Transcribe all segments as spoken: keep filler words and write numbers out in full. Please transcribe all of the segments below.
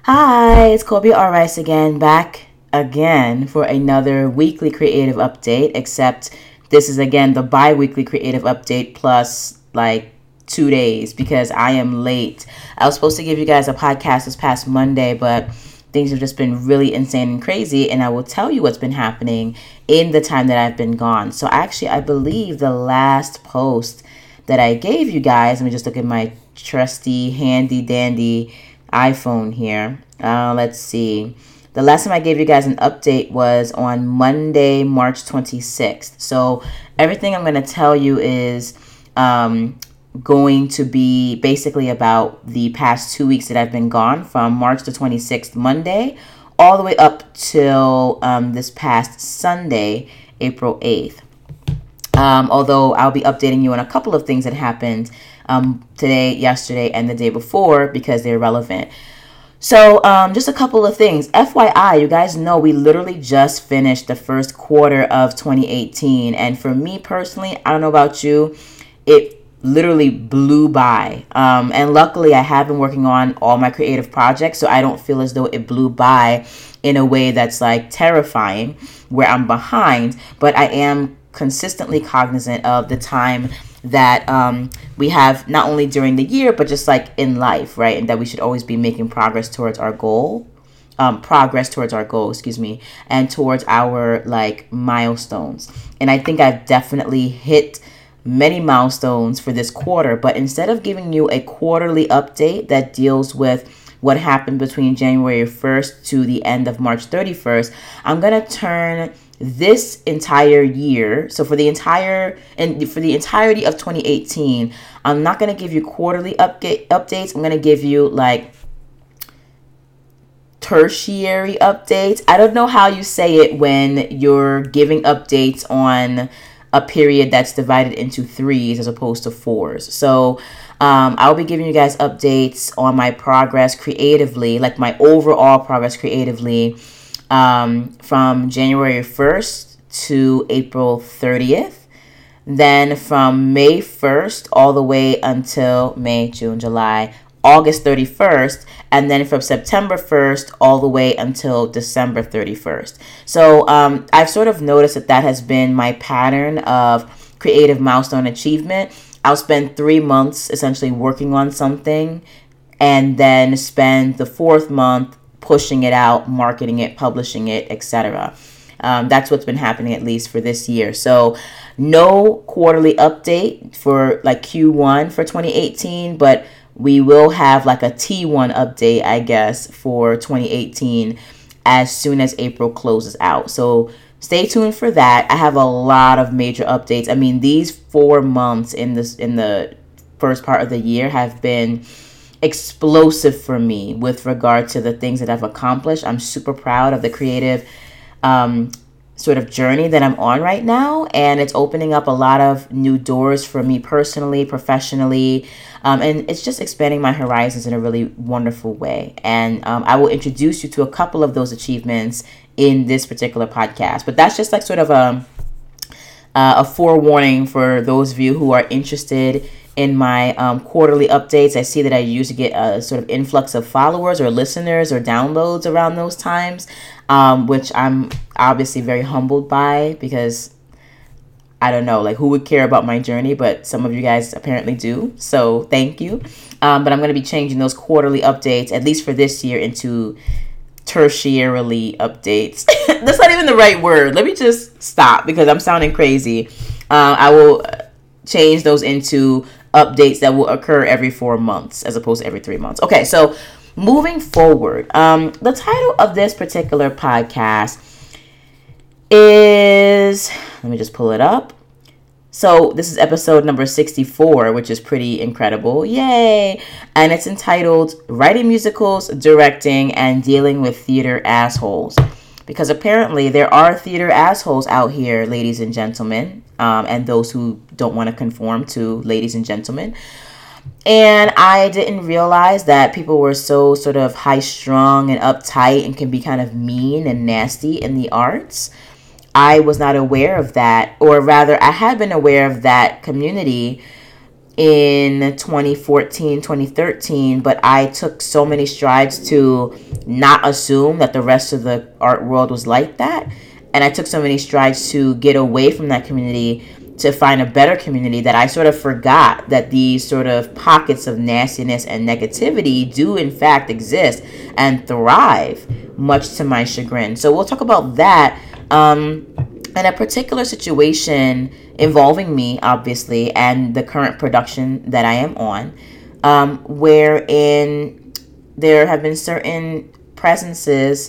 Hi, it's Kobe R. Rice again, back again for another weekly creative update, except this is again the bi-weekly creative update plus like two days because I am late. I was supposed to give you guys a podcast this past Monday, but things have just been really insane and crazy, and I will tell you what's been happening in the time that I've been gone. So actually, I believe the last post that I gave you guys, let me just look at my trusty, handy dandy iPhone here. Uh, let's see. The last time I gave you guys an update was on Monday, March twenty-sixth. So everything I'm going to tell you is um, going to be basically about the past two weeks that I've been gone, from March the twenty-sixth, Monday, all the way up till um, this past Sunday, April eighth. Um, although I'll be updating you on a couple of things that happened um, today, yesterday, and the day before because they're relevant. So um, just a couple of things. F Y I, you guys know we literally just finished the first quarter of twenty eighteen. And for me personally, I don't know about you, it literally blew by. Um, and luckily, I have been working on all my creative projects, so I don't feel as though it blew by in a way that's like terrifying, where I'm behind. But I am consistently cognizant of the time that um, we have, not only during the year, but just like in life, right? And that we should always be making progress towards our goal, um, progress towards our goal, excuse me, and towards our like milestones. And I think I've definitely hit many milestones for this quarter, but instead of giving you a quarterly update that deals with what happened between January first to the end of March thirty-first, I'm going to turn this entire year, so for the entire and for the entirety of twenty eighteen, I'm not going to give you quarterly update updates. I'm going to give you like tertiary updates. I don't know how you say it when you're giving updates on a period that's divided into threes as opposed to fours. So um, I'll be giving you guys updates on my progress creatively, like my overall progress creatively, um, from January first to April thirtieth. Then from May first all the way until May, June, July, August thirty-first, and then from September first all the way until December thirty-first. So um, I've sort of noticed that that has been my pattern of creative milestone achievement. I'll spend three months essentially working on something and then spend the fourth month pushing it out, marketing it, publishing it, et cetera. Um, that's what's been happening, at least for this year. So no quarterly update for like Q one for twenty eighteen, but we will have like a T one update, I guess, for twenty eighteen as soon as April closes out. So stay tuned for that. I have a lot of major updates. I mean, these four months in this in the first part of the year have been explosive for me with regard to the things that I've accomplished. I'm super proud of the creative um, sort of journey that I'm on right now, and it's opening up a lot of new doors for me personally, professionally, um, and it's just expanding my horizons in a really wonderful way. And um, I will introduce you to a couple of those achievements in this particular podcast, but that's just like sort of a uh, a forewarning for those of you who are interested in my um, quarterly updates. I see that I usually get a sort of influx of followers or listeners or downloads around those times, um, which I'm obviously very humbled by, because I don't know, like, who would care about my journey, but some of you guys apparently do. So thank you. Um, but I'm going to be changing those quarterly updates, at least for this year, into tertiarily updates. That's not even the right word. Let me just stop because I'm sounding crazy. Uh, I will change those into updates that will occur every four months as opposed to every three months. Okay, so moving forward, um, the title of this particular podcast is, let me just pull it up. So this is episode number sixty-four, which is pretty incredible. Yay! And it's entitled Writing Musicals, Directing, and Dealing with Theater Assholes. Because apparently there are theater assholes out here, ladies and gentlemen, um, and those who don't want to conform to ladies and gentlemen. And I didn't realize that people were so sort of high-strung and uptight and can be kind of mean and nasty in the arts. I was not aware of that, or rather, I had been aware of that community in twenty fourteen, twenty thirteen, but I took so many strides to not assume that the rest of the art world was like that. And I took so many strides to get away from that community to find a better community that I sort of forgot that these sort of pockets of nastiness and negativity do in fact exist and thrive, much to my chagrin. So we'll talk about that. Um, and a particular situation involving me, obviously, and the current production that I am on, um, wherein there have been certain presences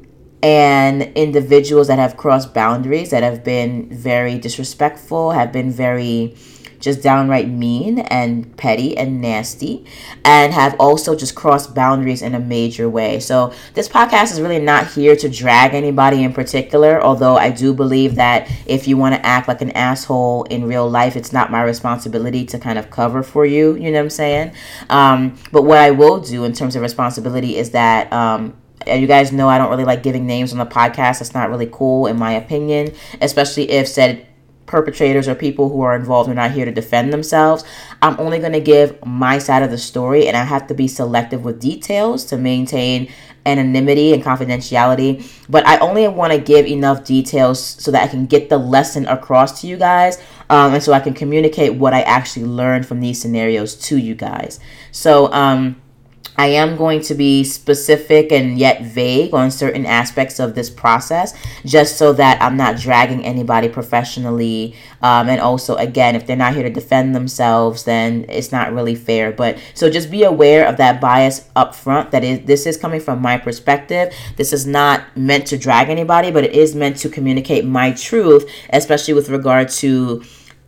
and individuals that have crossed boundaries, that have been very disrespectful, have been very just downright mean and petty and nasty, and have also just crossed boundaries in a major way. So this podcast is really not here to drag anybody in particular, although I do believe that if you want to act like an asshole in real life, it's not my responsibility to kind of cover for you, you know what I'm saying? Um, but what I will do in terms of responsibility is that um, you guys know I don't really like giving names on the podcast. That's not really cool in my opinion, especially if said perpetrators or people who are involved are not here to defend themselves. I'm only going to give my side of the story, and I have to be selective with details to maintain anonymity and confidentiality. But I only want to give enough details so that I can get the lesson across to you guys, um, and so I can communicate what I actually learned from these scenarios to you guys. So, um, I am going to be specific and yet vague on certain aspects of this process, just so that I'm not dragging anybody professionally. Um, and also, again, if they're not here to defend themselves, then it's not really fair. But so just be aware of that bias up front. That is, this is coming from my perspective. This is not meant to drag anybody, but it is meant to communicate my truth, especially with regard to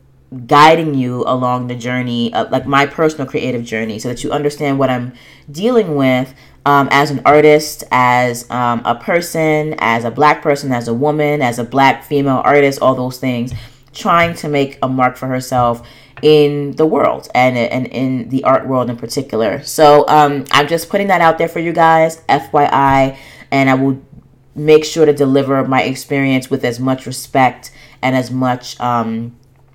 guiding you along the journey of like my personal creative journey, so that you understand what I'm dealing with um, as an artist, as um, a person, as a black person, as a woman, as a black female artist, all those things, trying to make a mark for herself in the world and, and in the art world in particular. So um, I'm just putting that out there for you guys, F Y I, and I will make sure to deliver my experience with as much respect and as much um,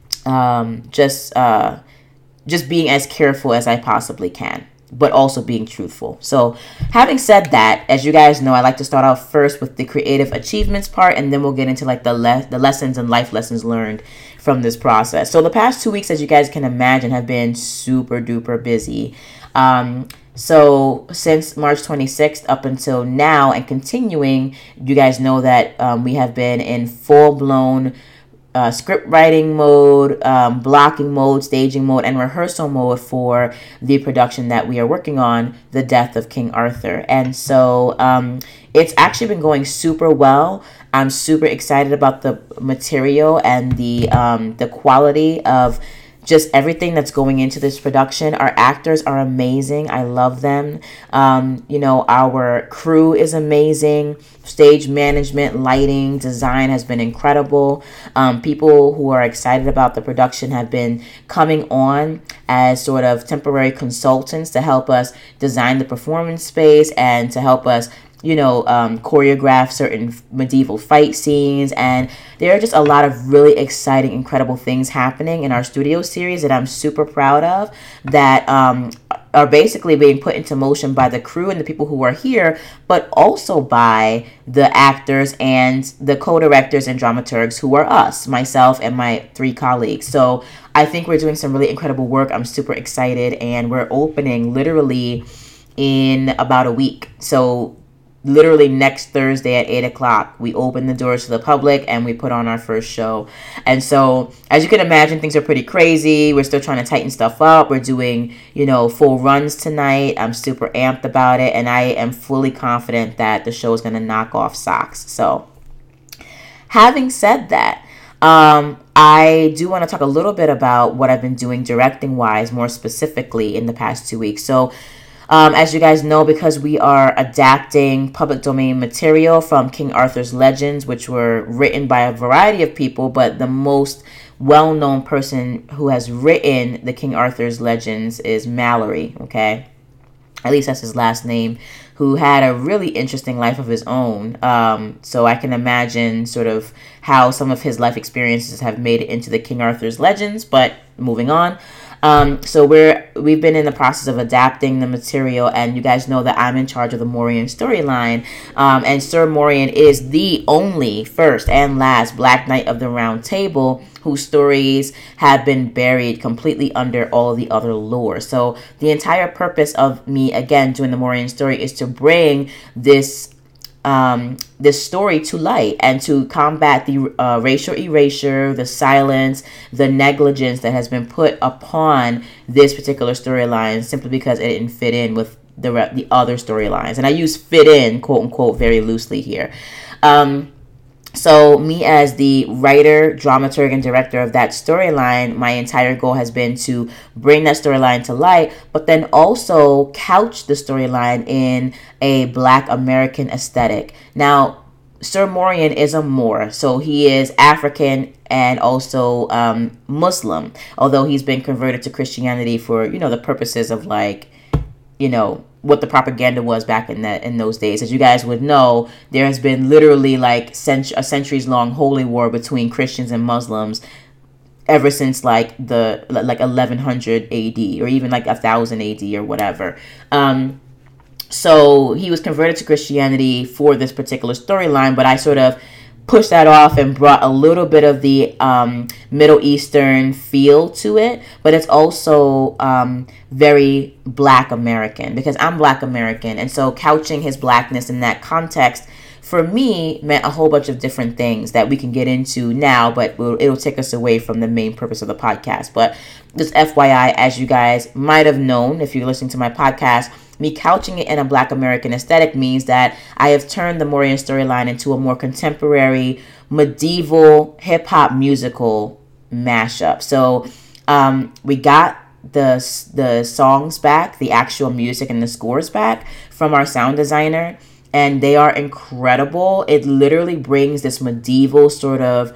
Um, just uh, just being as careful as I possibly can, but also being truthful. So having said that, as you guys know, I like to start off first with the creative achievements part, and then we'll get into like the le- the lessons and life lessons learned from this process. So the past two weeks, as you guys can imagine, have been super duper busy. Um, so since March twenty-sixth up until now and continuing, you guys know that um, we have been in full-blown Uh, script writing mode, um, blocking mode, staging mode, and rehearsal mode for the production that we are working on, The Death of King Arthur. And so um, it's actually been going super well. I'm super excited about the material and the um, the quality of just everything that's going into this production. Our actors are amazing. I love them. Um, you know, our crew is amazing. Stage management, lighting, design has been incredible. Um, people who are excited about the production have been coming on as sort of temporary consultants to help us design the performance space and to help us, you know, um, choreograph certain medieval fight scenes. And there are just a lot of really exciting, incredible things happening in our studio series that I'm super proud of, that um, are basically being put into motion by the crew and the people who are here, but also by the actors and the co-directors and dramaturgs who are us, myself and my three colleagues. So I think we're doing some really incredible work. I'm super excited, and we're opening literally in about a week. So literally next Thursday at eight o'clock, we open the doors to the public and we put on our first show. And so, as you can imagine, things are pretty crazy. We're still trying to tighten stuff up. We're doing, you know, full runs tonight. I'm super amped about it, and I am fully confident that the show is going to knock off socks. So, having said that, um, I do want to talk a little bit about what I've been doing directing-wise, more specifically in the past two weeks. So, Um, as you guys know, because we are adapting public domain material from King Arthur's Legends, which were written by a variety of people, but the most well-known person who has written the King Arthur's Legends is Malory, okay? At least that's his last name, who had a really interesting life of his own. Um, so I can imagine sort of how some of his life experiences have made it into the King Arthur's Legends, but moving on. Um, so we're we've been in the process of adapting the material, and you guys know that I'm in charge of the Morian storyline. Um, and Sir Morian is the only first and last Black Knight of the Round Table whose stories have been buried completely under all of the other lore. So the entire purpose of me again doing the Morian story is to bring this Um, this story to light and to combat the uh, racial erasure, the silence, the negligence that has been put upon this particular storyline simply because it didn't fit in with the the other storylines. And I use "fit in" quote unquote very loosely here. Um, So me as the writer, dramaturg, and director of that storyline, my entire goal has been to bring that storyline to light, but then also couch the storyline in a Black American aesthetic. Now, Sir Morian is a Moor, so he is African and also um, Muslim, although he's been converted to Christianity for, you know, the purposes of like, you know, what the propaganda was back in that in those days. As you guys would know, there has been literally like cent- a centuries long holy war between Christians and Muslims ever since like the like eleven hundred A D or even like one thousand A D or whatever. Um, so he was converted to Christianity for this particular storyline, but I sort of pushed that off and brought a little bit of the um, Middle Eastern feel to it, but it's also um, very Black American because I'm Black American, and so couching his Blackness in that context for me meant a whole bunch of different things that we can get into now, but we'll, it'll take us away from the main purpose of the podcast. But just F Y I, as you guys might have known if you're listening to my podcast, me couching it in a Black American aesthetic means that I have turned the Morian storyline into a more contemporary, medieval, hip-hop musical mashup. So um, we got the the songs back, the actual music and the scores back from our sound designer, and they are incredible. It literally brings this medieval sort of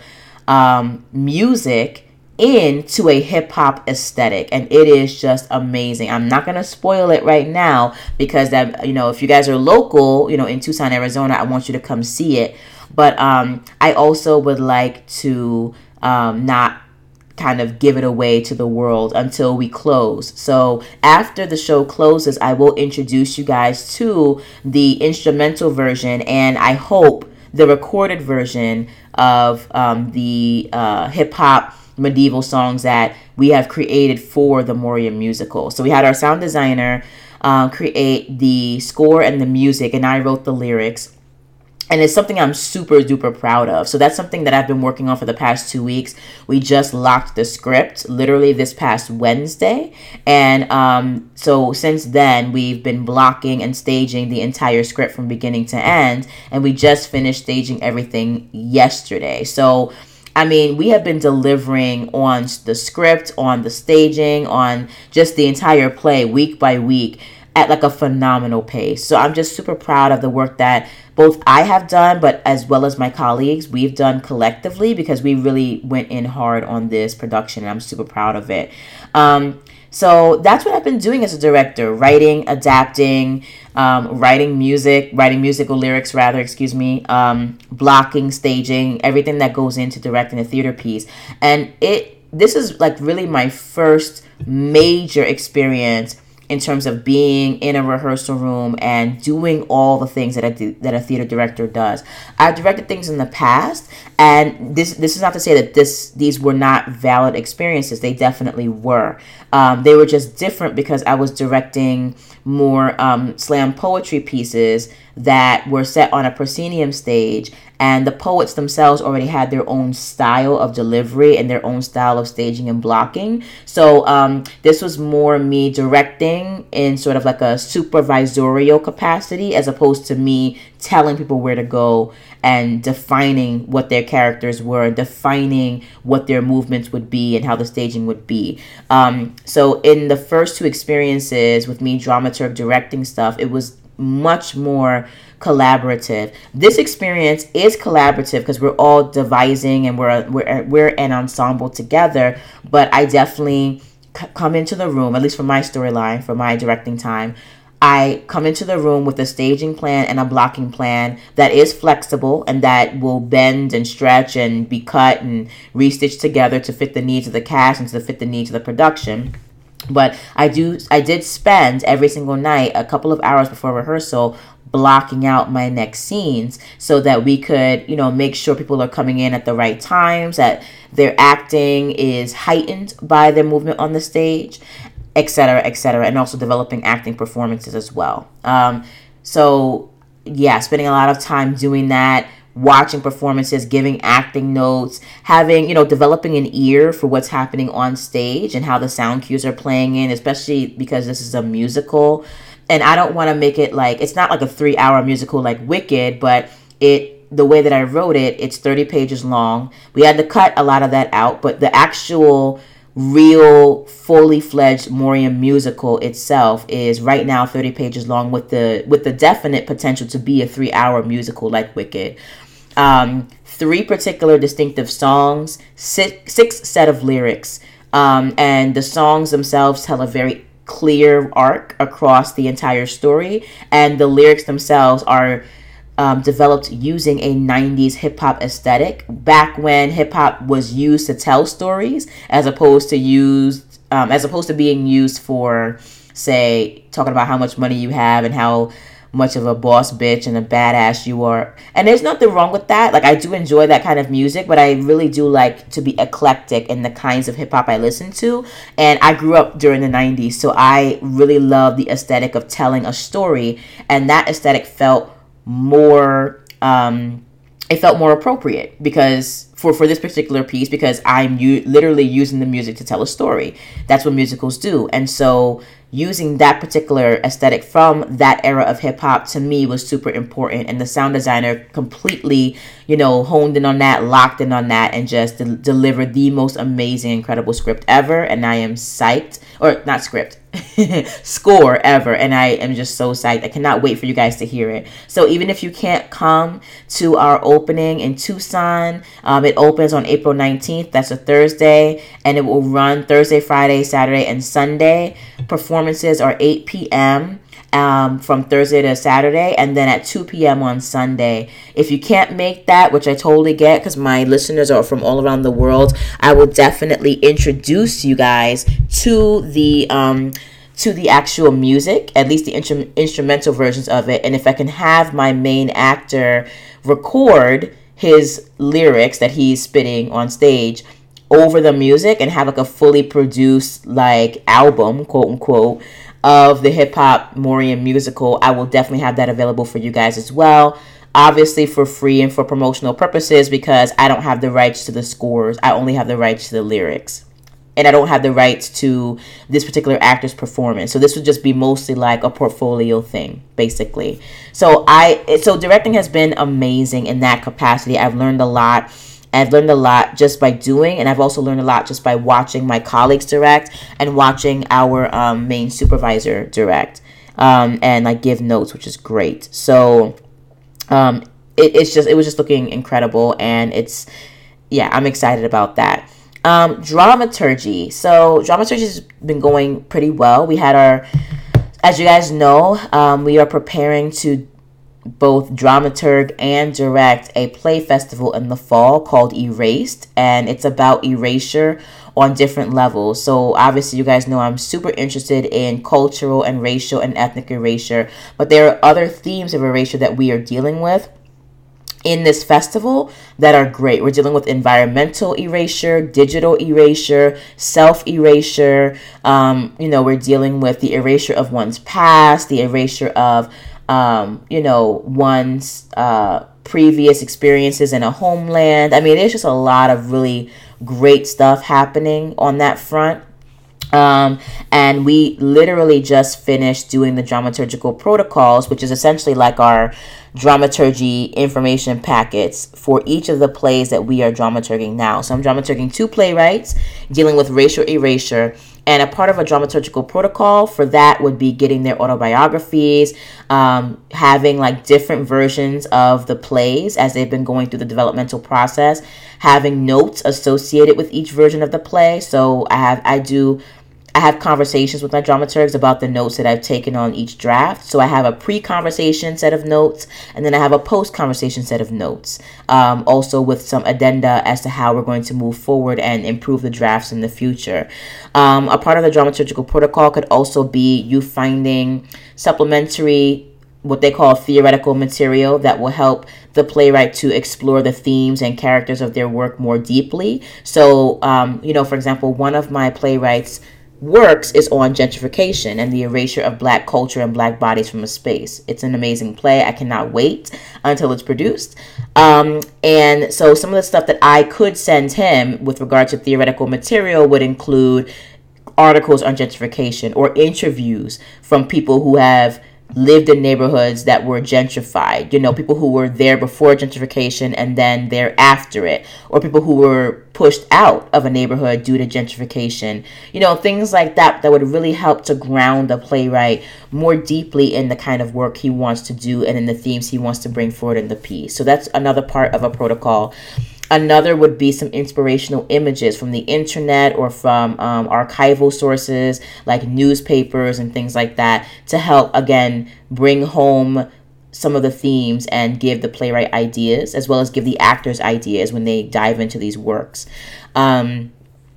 um, music into a hip-hop aesthetic, and it is just amazing. I'm not gonna spoil it right now because that, you know, if you guys are local, you know, in Tucson, Arizona, I want you to come see it. But um I also would like to um not kind of give it away to the world until we close. So after the show closes, I will introduce you guys to the instrumental version, and I hope the recorded version of um the uh hip-hop medieval songs that we have created for the Morian musical. So we had our sound designer uh, create the score and the music, and I wrote the lyrics. And it's something I'm super duper proud of. So that's something that I've been working on for the past two weeks. We just locked the script literally this past Wednesday. And um, so since then, we've been blocking and staging the entire script from beginning to end. And we just finished staging everything yesterday. So I mean, we have been delivering on the script, on the staging, on just the entire play week by week at like a phenomenal pace. So I'm just super proud of the work that both I have done, but as well as my colleagues, we've done collectively, because we really went in hard on this production, and I'm super proud of it. Um, so that's what I've been doing as a director: writing, adapting, um, writing music, writing musical lyrics, rather, excuse me, um, blocking, staging, everything that goes into directing a theater piece. And it, this is like really my first major experience in terms of being in a rehearsal room and doing all the things that a, that a theater director does. I've directed things in the past, and this this is not to say that this these were not valid experiences. They definitely were. Um, they were just different because I was directing more um, slam poetry pieces that were set on a proscenium stage, and the poets themselves already had their own style of delivery and their own style of staging and blocking. So um, this was more me directing in sort of like a supervisorial capacity, as opposed to me telling people where to go and defining what their characters were, defining what their movements would be and how the staging would be. Um, so in the first two experiences with me dramaturg directing stuff, it was much more collaborative. This experience is collaborative because we're all devising and we're we're we're an ensemble together. But I definitely c- come into the room, at least for my storyline, for my directing time. I come into the room with a staging plan and a blocking plan that is flexible and that will bend and stretch and be cut and restitched together to fit the needs of the cast and to fit the needs of the production. But I do I did spend every single night a couple of hours before rehearsal blocking out my next scenes so that we could, you know, make sure people are coming in at the right times, that their acting is heightened by their movement on the stage, et cetera, et cetera, and also developing acting performances as well. Um, so yeah, spending a lot of time doing that, watching performances, giving acting notes, having, you know, developing an ear for what's happening on stage and how the sound cues are playing in, especially because this is a musical. And I don't want to make it like, it's not like a three hour musical like Wicked, but it, the way that I wrote it, it's thirty pages long. We had to cut a lot of that out, but the actual real fully fledged Morium musical itself is right now thirty pages long with the with the definite potential to be a three hour musical like Wicked. Um, three particular distinctive songs, six, six set of lyrics, um, and the songs themselves tell a very clear arc across the entire story, and the lyrics themselves are um, developed using a nineties hip-hop aesthetic, back when hip-hop was used to tell stories as opposed to used um, as opposed to being used for, say, talking about how much money you have and how much of a boss bitch and a badass you are. And there's nothing wrong with that. Like, I do enjoy that kind of music, but I really do like to be eclectic in the kinds of hip hop I listen to. And I grew up during the nineties, so I really love the aesthetic of telling a story, and that aesthetic felt more um it felt more appropriate because for for this particular piece, because I'm u- literally using the music to tell a story. That's what musicals do. And so using that particular aesthetic from that era of hip hop to me was super important, and the sound designer completely, you know, honed in on that, locked in on that, and just de- delivered the most amazing, incredible script ever. And I am psyched, or not script, score ever, and I am just so psyched. I cannot wait for you guys to hear it. So even if you can't come to our opening in Tucson, um, it opens on April nineteenth. That's a Thursday, and it will run Thursday, Friday, Saturday, and Sunday. Performances are eight p.m. Um, from Thursday to Saturday, and then at two p.m. on Sunday. If you can't make that, which I totally get because my listeners are from all around the world, I will definitely introduce you guys to the um, to the actual music, at least the intru- instrumental versions of it. And if I can have my main actor record his lyrics that he's spitting on stage over the music and have like a fully produced like album, quote unquote, of the hip hop Morium musical, I will definitely have that available for you guys as well. Obviously for free and for promotional purposes, because I don't have the rights to the scores. I only have the rights to the lyrics. And I don't have the rights to this particular actor's performance. So this would just be mostly like a portfolio thing, basically. So I so directing has been amazing in that capacity. I've learned a lot. I've learned a lot just by doing, and I've also learned a lot just by watching my colleagues direct and watching our um, main supervisor direct um, and like give notes, which is great. So um, it, it's just it was just looking incredible, and it's yeah, I'm excited about that. Um, dramaturgy. So dramaturgy has been going pretty well. We had our, as you guys know, um, we are preparing to both dramaturg and direct a play festival in the fall called Erased, and it's about erasure on different levels. So obviously you guys know I'm super interested in cultural and racial and ethnic erasure, but there are other themes of erasure that we are dealing with in this festival that are great. We're dealing with environmental erasure, digital erasure, self-erasure. Um, you know, we're dealing with the erasure of one's past, the erasure of Um, you know, one's uh, previous experiences in a homeland. I mean, there's just a lot of really great stuff happening on that front. Um, and we literally just finished doing the dramaturgical protocols, which is essentially like our dramaturgy information packets for each of the plays that we are dramaturging now. So I'm dramaturging two playwrights dealing with racial erasure. And a part of a dramaturgical protocol for that would be getting their autobiographies, um, having like different versions of the plays as they've been going through the developmental process, having notes associated with each version of the play. So I have, I do I have conversations with my dramaturgs about the notes that I've taken on each draft. So I have a pre-conversation set of notes, and then I have a post-conversation set of notes, um, also with some addenda as to how we're going to move forward and improve the drafts in the future. Um, a part of the dramaturgical protocol could also be you finding supplementary, what they call theoretical material that will help the playwright to explore the themes and characters of their work more deeply. So, um, you know, for example, one of my playwrights works is on gentrification and the erasure of Black culture and Black bodies from a space. It's an amazing play. I cannot wait until it's produced. Um, and so some of the stuff that I could send him with regard to theoretical material would include articles on gentrification or interviews from people who have lived in neighborhoods that were gentrified, you know, people who were there before gentrification and then there after it, or people who were pushed out of a neighborhood due to gentrification, you know, things like that that would really help to ground the playwright more deeply in the kind of work he wants to do and in the themes he wants to bring forward in the piece. So that's another part of a protocol. Another would be some inspirational images from the internet or from um, archival sources like newspapers and things like that to help, again, bring home some of the themes and give the playwright ideas, as well as give the actors ideas when they dive into these works. Um,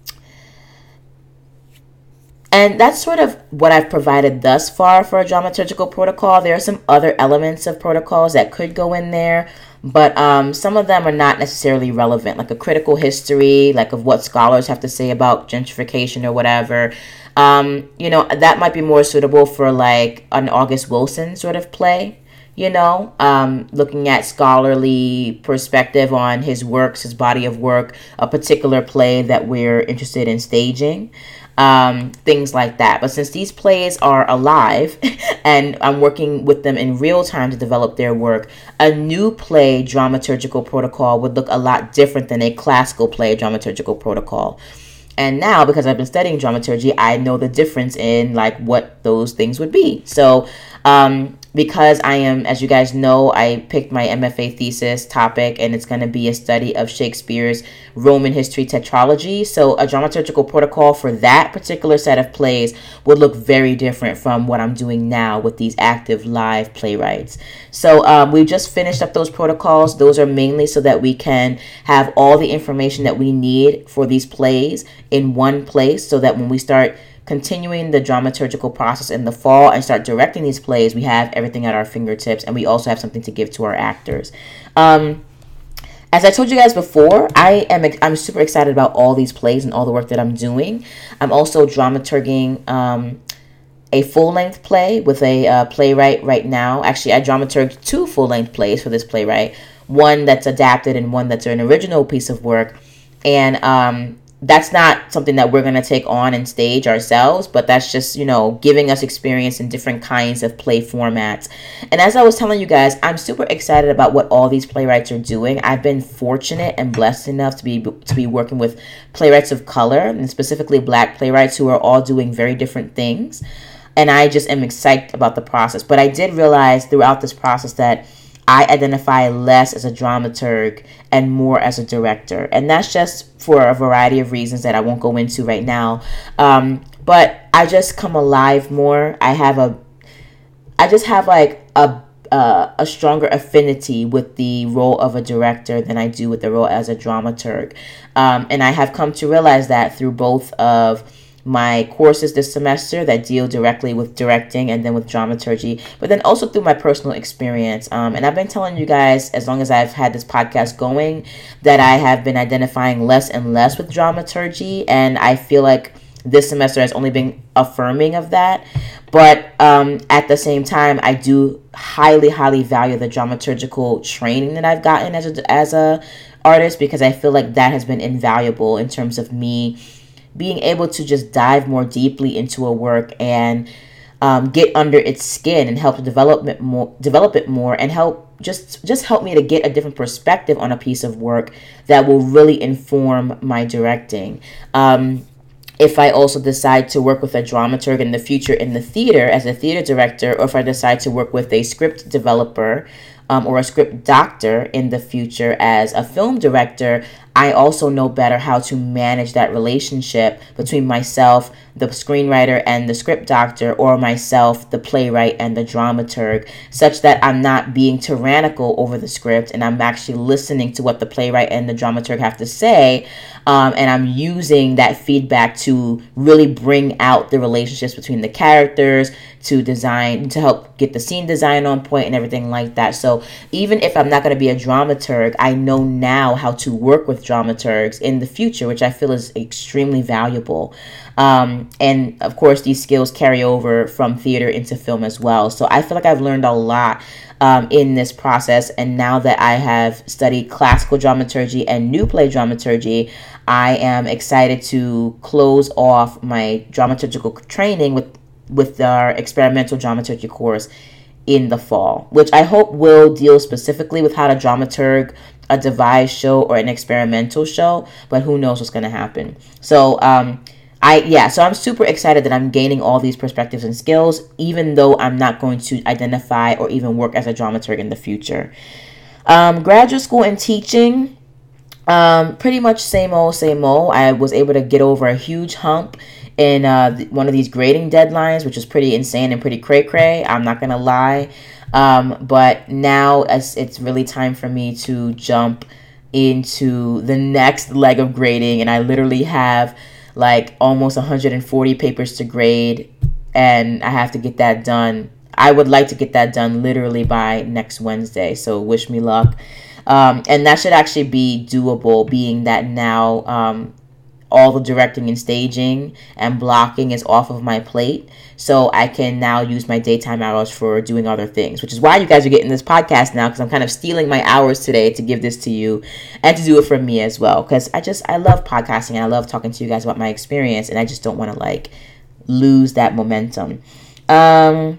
And that's sort of what I've provided thus far for a dramaturgical protocol. There are some other elements of protocols that could go in there, but um, some of them are not necessarily relevant, like a critical history, like of what scholars have to say about gentrification or whatever. Um, you know, that might be more suitable for like an August Wilson sort of play, you know, um, looking at scholarly perspective on his works, his body of work, a particular play that we're interested in staging. Um, things like that. But since these plays are alive and I'm working with them in real time to develop their work, a new play dramaturgical protocol would look a lot different than a classical play dramaturgical protocol. And now, because I've been studying dramaturgy, I know the difference in like what those things would be. So, um, because I am, as you guys know, I picked my M F A thesis topic, and it's going to be a study of Shakespeare's Roman history tetralogy. So a dramaturgical protocol for that particular set of plays would look very different from what I'm doing now with these active live playwrights. So um, we just finished up those protocols. Those are mainly so that we can have all the information that we need for these plays in one place, so that when we start continuing the dramaturgical process in the fall and start directing these plays, we have everything at our fingertips, and we also have something to give to our actors. Um, as I told you guys before, I am I'm super excited about all these plays and all the work that I'm doing. I'm also dramaturging um, a full-length play with a uh, playwright right now. Actually, I dramaturged two full-length plays for this playwright, one that's adapted and one that's an original piece of work. And um, that's not something that we're going to take on and stage ourselves, but that's just, you know, giving us experience in different kinds of play formats. And as I was telling you guys, I'm super excited about what all these playwrights are doing. I've been fortunate and blessed enough to be to be working with playwrights of color, and specifically Black playwrights, who are all doing very different things. And I just am excited about the process. But I did realize throughout this process that I identify less as a dramaturg and more as a director. And that's just for a variety of reasons that I won't go into right now. Um, but I just come alive more. I have a, I just have like a, uh, a stronger affinity with the role of a director than I do with the role as a dramaturg. Um, and I have come to realize that through both of my courses this semester that deal directly with directing and then with dramaturgy, but then also through my personal experience. Um, and I've been telling you guys, as long as I've had this podcast going, that I have been identifying less and less with dramaturgy, and I feel like this semester has only been affirming of that. But um, at the same time, I do highly, highly value the dramaturgical training that I've gotten as a, as a artist, because I feel like that has been invaluable in terms of me being able to just dive more deeply into a work and um, get under its skin and help to develop it more, develop it more, and help just just help me to get a different perspective on a piece of work that will really inform my directing. Um, if I also decide to work with a dramaturg in the future in the theater as a theater director, or if I decide to work with a script developer um, or a script doctor in the future as a film director, I also know better how to manage that relationship between myself, the screenwriter, and the script doctor, or myself, the playwright, and the dramaturg, such that I'm not being tyrannical over the script and I'm actually listening to what the playwright and the dramaturg have to say. Um, and I'm using that feedback to really bring out the relationships between the characters, to design, to help get the scene design on point and everything like that. So even if I'm not going to be a dramaturg, I know now how to work with dramaturgs in the future, which I feel is extremely valuable. Um, and of course, these skills carry over from theater into film as well. So I feel like I've learned a lot um, in this process. And now that I have studied classical dramaturgy and new play dramaturgy, I am excited to close off my dramaturgical training with with our experimental dramaturgy course in the fall, which I hope will deal specifically with how to dramaturg a devised show or an experimental show, but who knows what's going to happen. So, um, I, yeah, so I'm super excited that I'm gaining all these perspectives and skills, even though I'm not going to identify or even work as a dramaturg in the future. Um, graduate school and teaching, um, pretty much same old, same old. I was able to get over a huge hump in uh, one of these grading deadlines, which is pretty insane and pretty cray-cray. I'm not going to lie. Um, but now it's, it's really time for me to jump into the next leg of grading. And I literally have like almost one hundred forty papers to grade, and I have to get that done. I would like to get that done literally by next Wednesday. So wish me luck. Um, and that should actually be doable, being that now um, all the directing and staging and blocking is off of my plate. So I can now use my daytime hours for doing other things, which is why you guys are getting this podcast now, because I'm kind of stealing my hours today to give this to you and to do it for me as well. Because I just, I love podcasting and I love talking to you guys about my experience, and I just don't want to like lose that momentum. Um,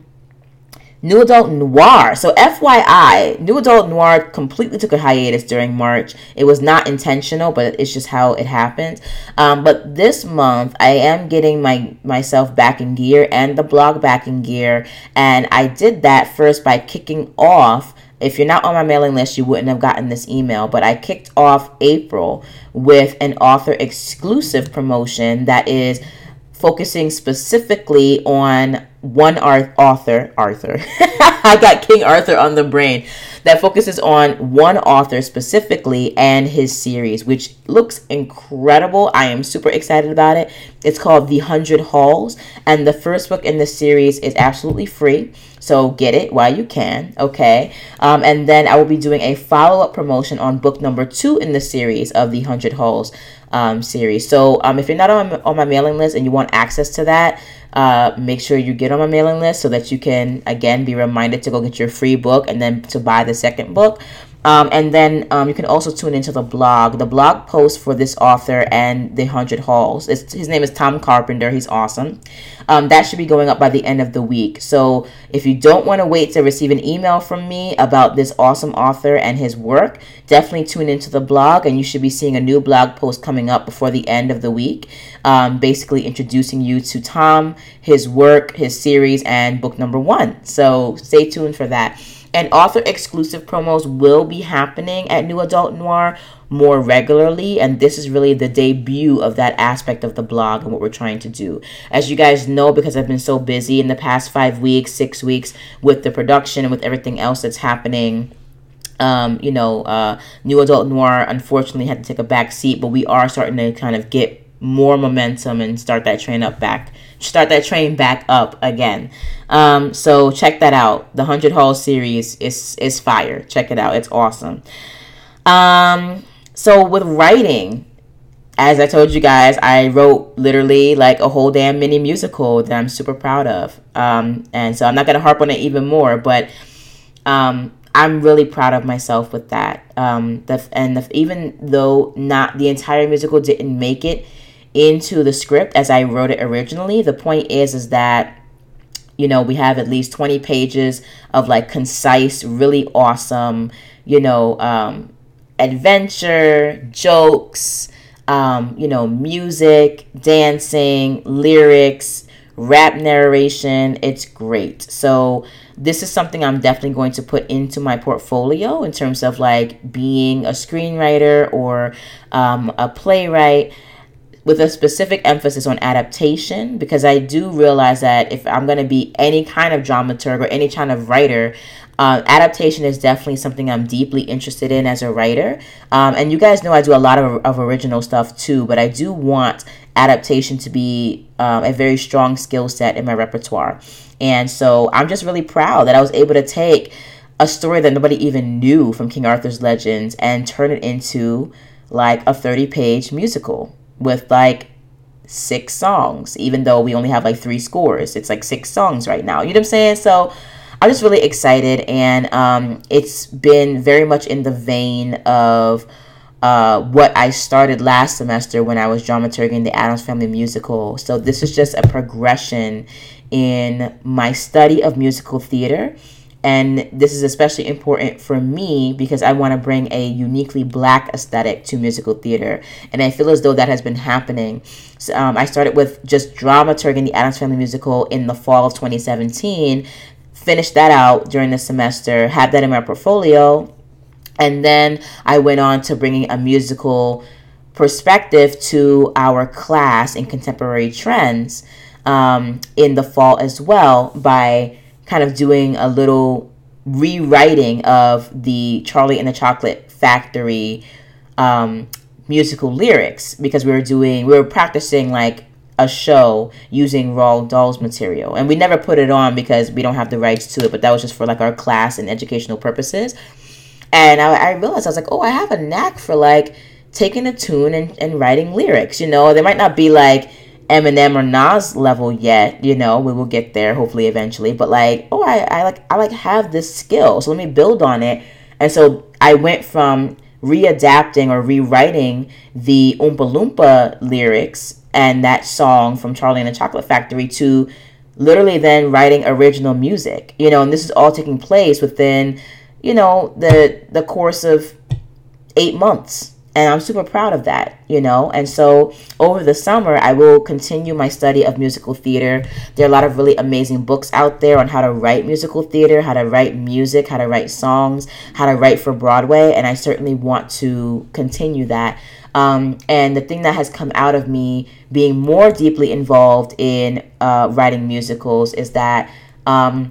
New Adult Noir. So F Y I, New Adult Noir completely took a hiatus during March. It was not intentional, but it's just how it happened. Um, but this month, I am getting my myself back in gear and the blog back in gear. And I did that first by kicking off. If you're not on my mailing list, you wouldn't have gotten this email, but I kicked off April with an author exclusive promotion that is focusing specifically on one art author, Arthur. I got King Arthur on the brain. That focuses on one author specifically and his series, which looks incredible. I am super excited about it. It's called The Hundred Halls, and the first book in the series is absolutely free. So get it while you can, okay? Um, and then I will be doing a follow-up promotion on book number two in the series of The Hundred Halls um, series. So um, if you're not on my, on my mailing list and you want access to that, uh, make sure you get on my mailing list so that you can, again, be reminded to go get your free book and then to buy the second book. Um, and then um, you can also tune into the blog. The blog post for this author and The Hundred Halls. It's, his name is Tom Carpenter. He's awesome. Um, that should be going up by the end of the week. So if you don't want to wait to receive an email from me about this awesome author and his work, definitely tune into the blog, and you should be seeing a new blog post coming up before the end of the week, um, basically introducing you to Tom, his work, his series, and book number one. So stay tuned for that. And author exclusive promos will be happening at New Adult Noir more regularly, and this is really the debut of that aspect of the blog and what we're trying to do. As you guys know, because I've been so busy in the past five weeks, six weeks with the production and with everything else that's happening, um, you know, uh, New Adult Noir unfortunately had to take a back seat, but we are starting to kind of get more momentum and start that train up back, start that train back up again. Um, so check that out. The Hundred Halls series is is fire. Check it out. It's awesome. Um, so with writing, as I told you guys, I wrote literally like a whole damn mini musical that I'm super proud of. Um, and so I'm not gonna harp on it even more, but um, I'm really proud of myself with that. Um, the, and the, even though not the entire musical didn't make it into the script as I wrote it originally, the point is is that, you know, we have at least twenty pages of like concise, really awesome, you know, um, adventure, jokes, um, you know, music, dancing, lyrics, rap narration. It's great. So this is something I'm definitely going to put into my portfolio in terms of like being a screenwriter or um, a playwright, with a specific emphasis on adaptation, because I do realize that if I'm going to be any kind of dramaturg or any kind of writer, uh, adaptation is definitely something I'm deeply interested in as a writer. Um, and you guys know I do a lot of, of original stuff too, but I do want adaptation to be um, a very strong skill set in my repertoire. And so I'm just really proud that I was able to take a story that nobody even knew from King Arthur's Legends and turn it into like a thirty page musical with like six songs, even though we only have like three scores. It's like six songs right now. You know what I'm saying? So I'm just really excited. And um, it's been very much in the vein of uh, what I started last semester when I was dramaturging the Addams Family musical. So this is just a progression in my study of musical theater. And this is especially important for me because I want to bring a uniquely Black aesthetic to musical theater. And I feel as though that has been happening. So, um, I started with just dramaturging the Addams Family musical in the fall of twenty seventeen, finished that out during the semester, had that in my portfolio. And then I went on to bringing a musical perspective to our class in contemporary trends um, in the fall as well by kind of doing a little rewriting of the Charlie and the Chocolate Factory um, musical lyrics, because we were doing, we were practicing like a show using Roald Dahl's material. And we never put it on because we don't have the rights to it, but that was just for like our class and educational purposes. And I, I realized, I was like, oh, I have a knack for like taking a tune and, and writing lyrics, you know. They might not be like Eminem or Nas level yet, you know, we will get there hopefully eventually, but like, oh, I, I like I like have this skill, so let me build on it. And so I went from readapting or rewriting the Oompa Loompa lyrics and that song from Charlie and the Chocolate Factory to literally then writing original music, you know. And this is all taking place within, you know, the the course of eight months. And I'm super proud of that, you know. And so over the summer, I will continue my study of musical theater. There are a lot of really amazing books out there on how to write musical theater, how to write music, how to write songs, how to write for Broadway. And I certainly want to continue that. Um, and the thing that has come out of me being more deeply involved in uh, writing musicals is that um,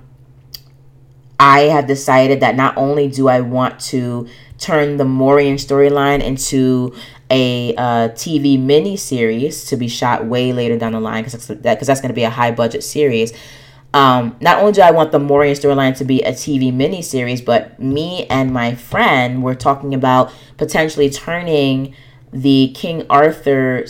I have decided that not only do I want to turn the Morian storyline into a uh, T V mini-series to be shot way later down the line, because that's, that, that's going to be a high-budget series. Um, not only do I want the Morian storyline to be a T V mini-series, but me and my friend were talking about potentially turning the King Arthur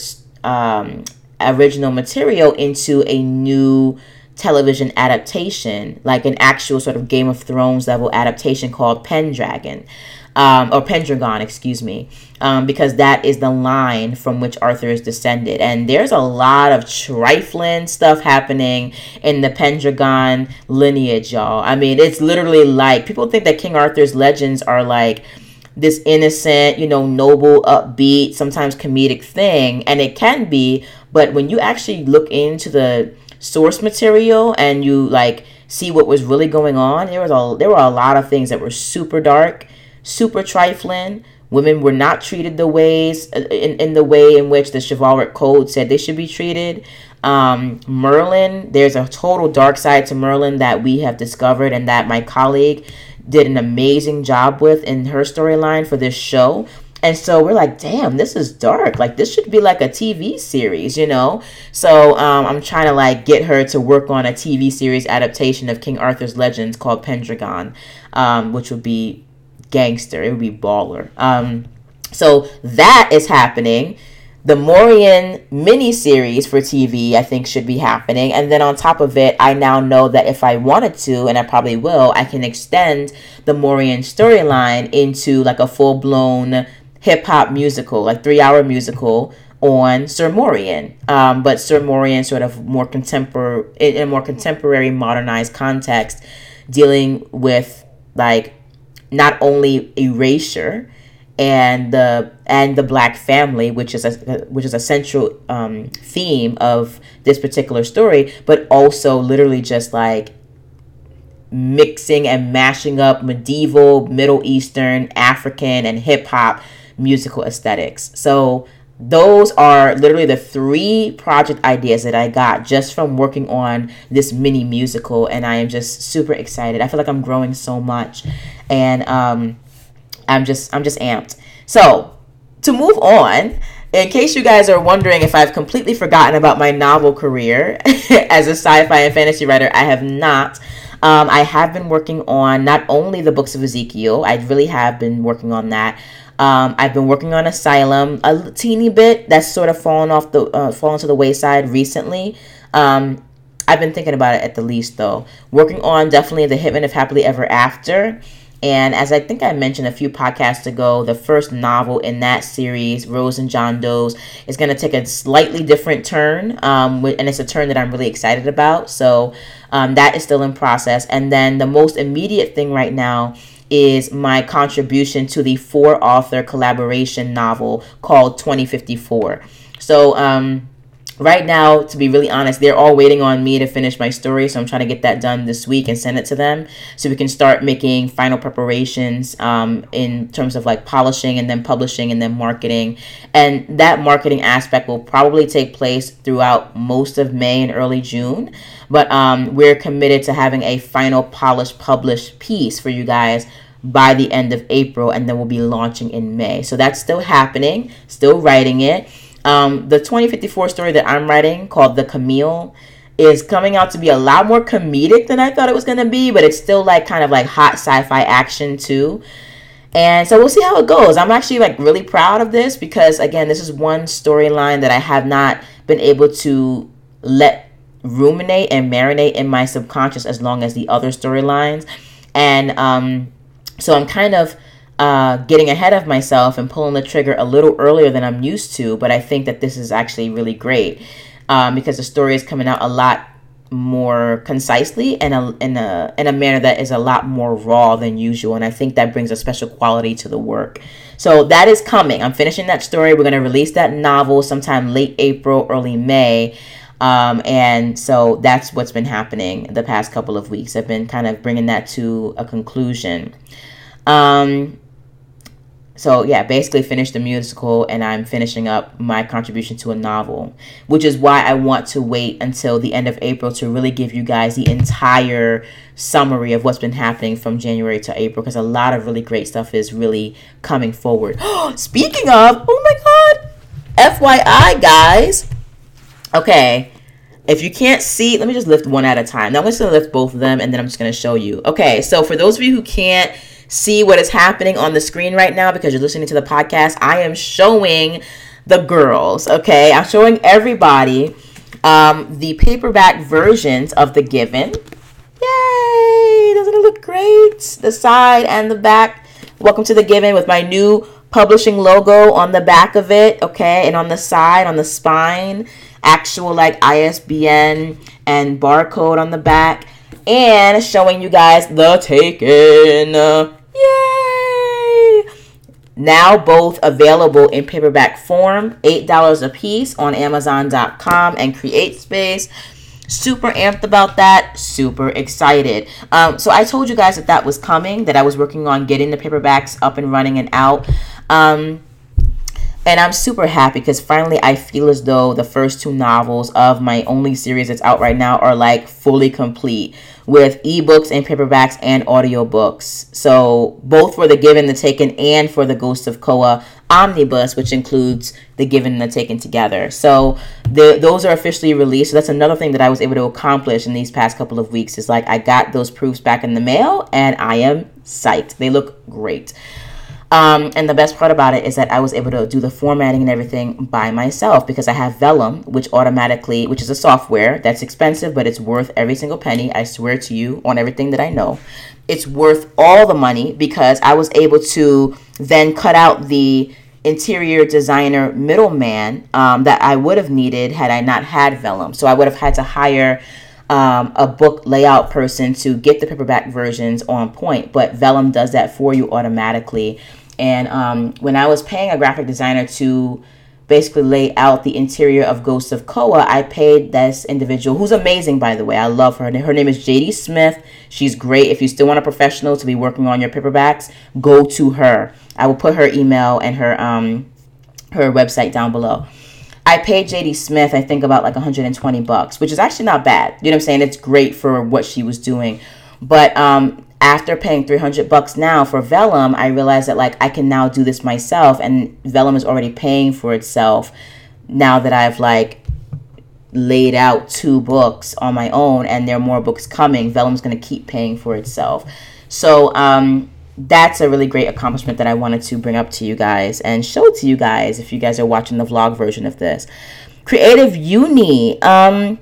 um, original material into a new television adaptation, like an actual sort of Game of Thrones level adaptation called Pendragon. Um, or Pendragon, excuse me, um, because that is the line from which Arthur is descended. And there's a lot of trifling stuff happening in the Pendragon lineage, y'all. I mean, it's literally like, people think that King Arthur's legends are like this innocent, you know, noble, upbeat, sometimes comedic thing. And it can be, but when you actually look into the source material and you like see what was really going on, there was a, there were a lot of things that were super dark, super trifling. Women were not treated the ways in, in the way in which the chivalric code said they should be treated. Um, Merlin, there's a total dark side to Merlin that we have discovered and that my colleague did an amazing job with in her storyline for this show. And so we're like, damn, this is dark. Like, this should be like a T V series, you know? So um, I'm trying to like get her to work on a T V series adaptation of King Arthur's Legends called Pendragon, um, which would be gangster. It would be baller. Um, so that is happening. The Morian mini-series for T V, I think, should be happening. And then on top of it, I now know that if I wanted to, and I probably will, I can extend the Morian storyline into like a full-blown hip-hop musical, like three-hour musical on Sir Morian. Um, but Sir Morian sort of more contemporary, in a more contemporary, modernized context, dealing with like not only erasure and the and the Black family, which is a which is a central um, theme of this particular story, but also literally just like mixing and mashing up medieval, Middle Eastern, African, and hip hop musical aesthetics. So those are literally the three project ideas that I got just from working on this mini musical, and I am just super excited. I feel like I'm growing so much, and um, I'm just I'm just amped. So to move on, in case you guys are wondering if I've completely forgotten about my novel career as a sci-fi and fantasy writer, I have not. Um, I have been working on not only the books of Ezekiel, I really have been working on that. Um, I've been working on Asylum a teeny bit. That's sort of fallen off the uh, fallen to the wayside recently. Um, I've been thinking about it at the least, though. Working on definitely The Hitman of Happily Ever After. And as I think I mentioned a few podcasts ago, the first novel in that series, Rose and John Doe's, is going to take a slightly different turn. Um, and it's a turn that I'm really excited about. So um, that is still in process. And then the most immediate thing right now is my contribution to the four author collaboration novel called twenty fifty-four. So um, right now, to be really honest, they're all waiting on me to finish my story. So I'm trying to get that done this week and send it to them so we can start making final preparations um, in terms of like polishing and then publishing and then marketing. And that marketing aspect will probably take place throughout most of May and early June. But um, we're committed to having a final polished published piece for you guys by the end of April, and then we'll be launching in May. So that's still happening, still writing it. Um, the twenty fifty-four story that I'm writing, called The Camille, is coming out to be a lot more comedic than I thought it was going to be, but it's still like kind of like hot sci-fi action too. And so we'll see how it goes. I'm actually like really proud of this because, again, this is one storyline that I have not been able to let ruminate and marinate in my subconscious as long as the other storylines. And um, so I'm kind of uh, getting ahead of myself and pulling the trigger a little earlier than I'm used to. But I think that this is actually really great um, because the story is coming out a lot more concisely and a, in a in a manner that is a lot more raw than usual. And I think that brings a special quality to the work. So that is coming. I'm finishing that story. We're going to release that novel sometime late April, early May. Um, and so that's what's been happening the past couple of weeks. I've been kind of bringing that to a conclusion. Um, so yeah, basically finished the musical, and I'm finishing up my contribution to a novel, which is why I want to wait until the end of April to really give you guys the entire summary of what's been happening from January to April, because a lot of really great stuff is really coming forward. Speaking of, oh my God, F Y I, guys. Okay, if you can't see, let me just lift one at a time. Now I'm just going to lift both of them, and then I'm just going to show you. Okay, so for those of you who can't see what is happening on the screen right now because you're listening to the podcast, I am showing the girls, okay? I'm showing everybody um, the paperback versions of The Given. Yay! Doesn't it look great? The side and the back. Welcome to The Given with my new publishing logo on the back of it, okay? And on the side, on the spine, actual like I S B N and barcode on the back, and showing you guys The Taken. Yay! Now both available in paperback form, eight dollars a piece on amazon dot com and CreateSpace. Super amped about that, super excited. Um, so I told you guys that that was coming, that I was working on getting the paperbacks up and running and out. Um, And I'm super happy because finally I feel as though the first two novels of my only series that's out right now are like fully complete with ebooks and paperbacks and audiobooks. So both for The Given, The Taken, and for the Ghost of Koa omnibus, which includes The Given and The Taken together. So the, those are officially released. So that's another thing that I was able to accomplish in these past couple of weeks is like I got those proofs back in the mail and I am psyched. They look great. Um, and the best part about it is that I was able to do the formatting and everything by myself because I have Vellum, which automatically, which is a software that's expensive, but it's worth every single penny. I swear to you on everything that I know. It's worth all the money because I was able to then cut out the interior designer middleman um, that I would have needed had I not had Vellum. So I would have had to hire Um, a book layout person to get the paperback versions on point, but Vellum does that for you automatically. And um, when I was paying a graphic designer to basically lay out the interior of Ghosts of Koa, I paid this individual, who's amazing, by the way. I love her. Her name is J D Smith. She's great. If you still want a professional to be working on your paperbacks, go to her. I will put her email and her um her website down below. I paid J D Smith, I think, about like one hundred twenty bucks, which is actually not bad. You know what I'm saying? It's great for what she was doing. But um, after paying three hundred bucks now for Vellum, I realized that like I can now do this myself, and Vellum is already paying for itself now that I've like laid out two books on my own, and there are more books coming. Vellum's going to keep paying for itself. So um, that's a really great accomplishment that I wanted to bring up to you guys and show to you guys if you guys are watching the vlog version of this. Creative Uni. Um,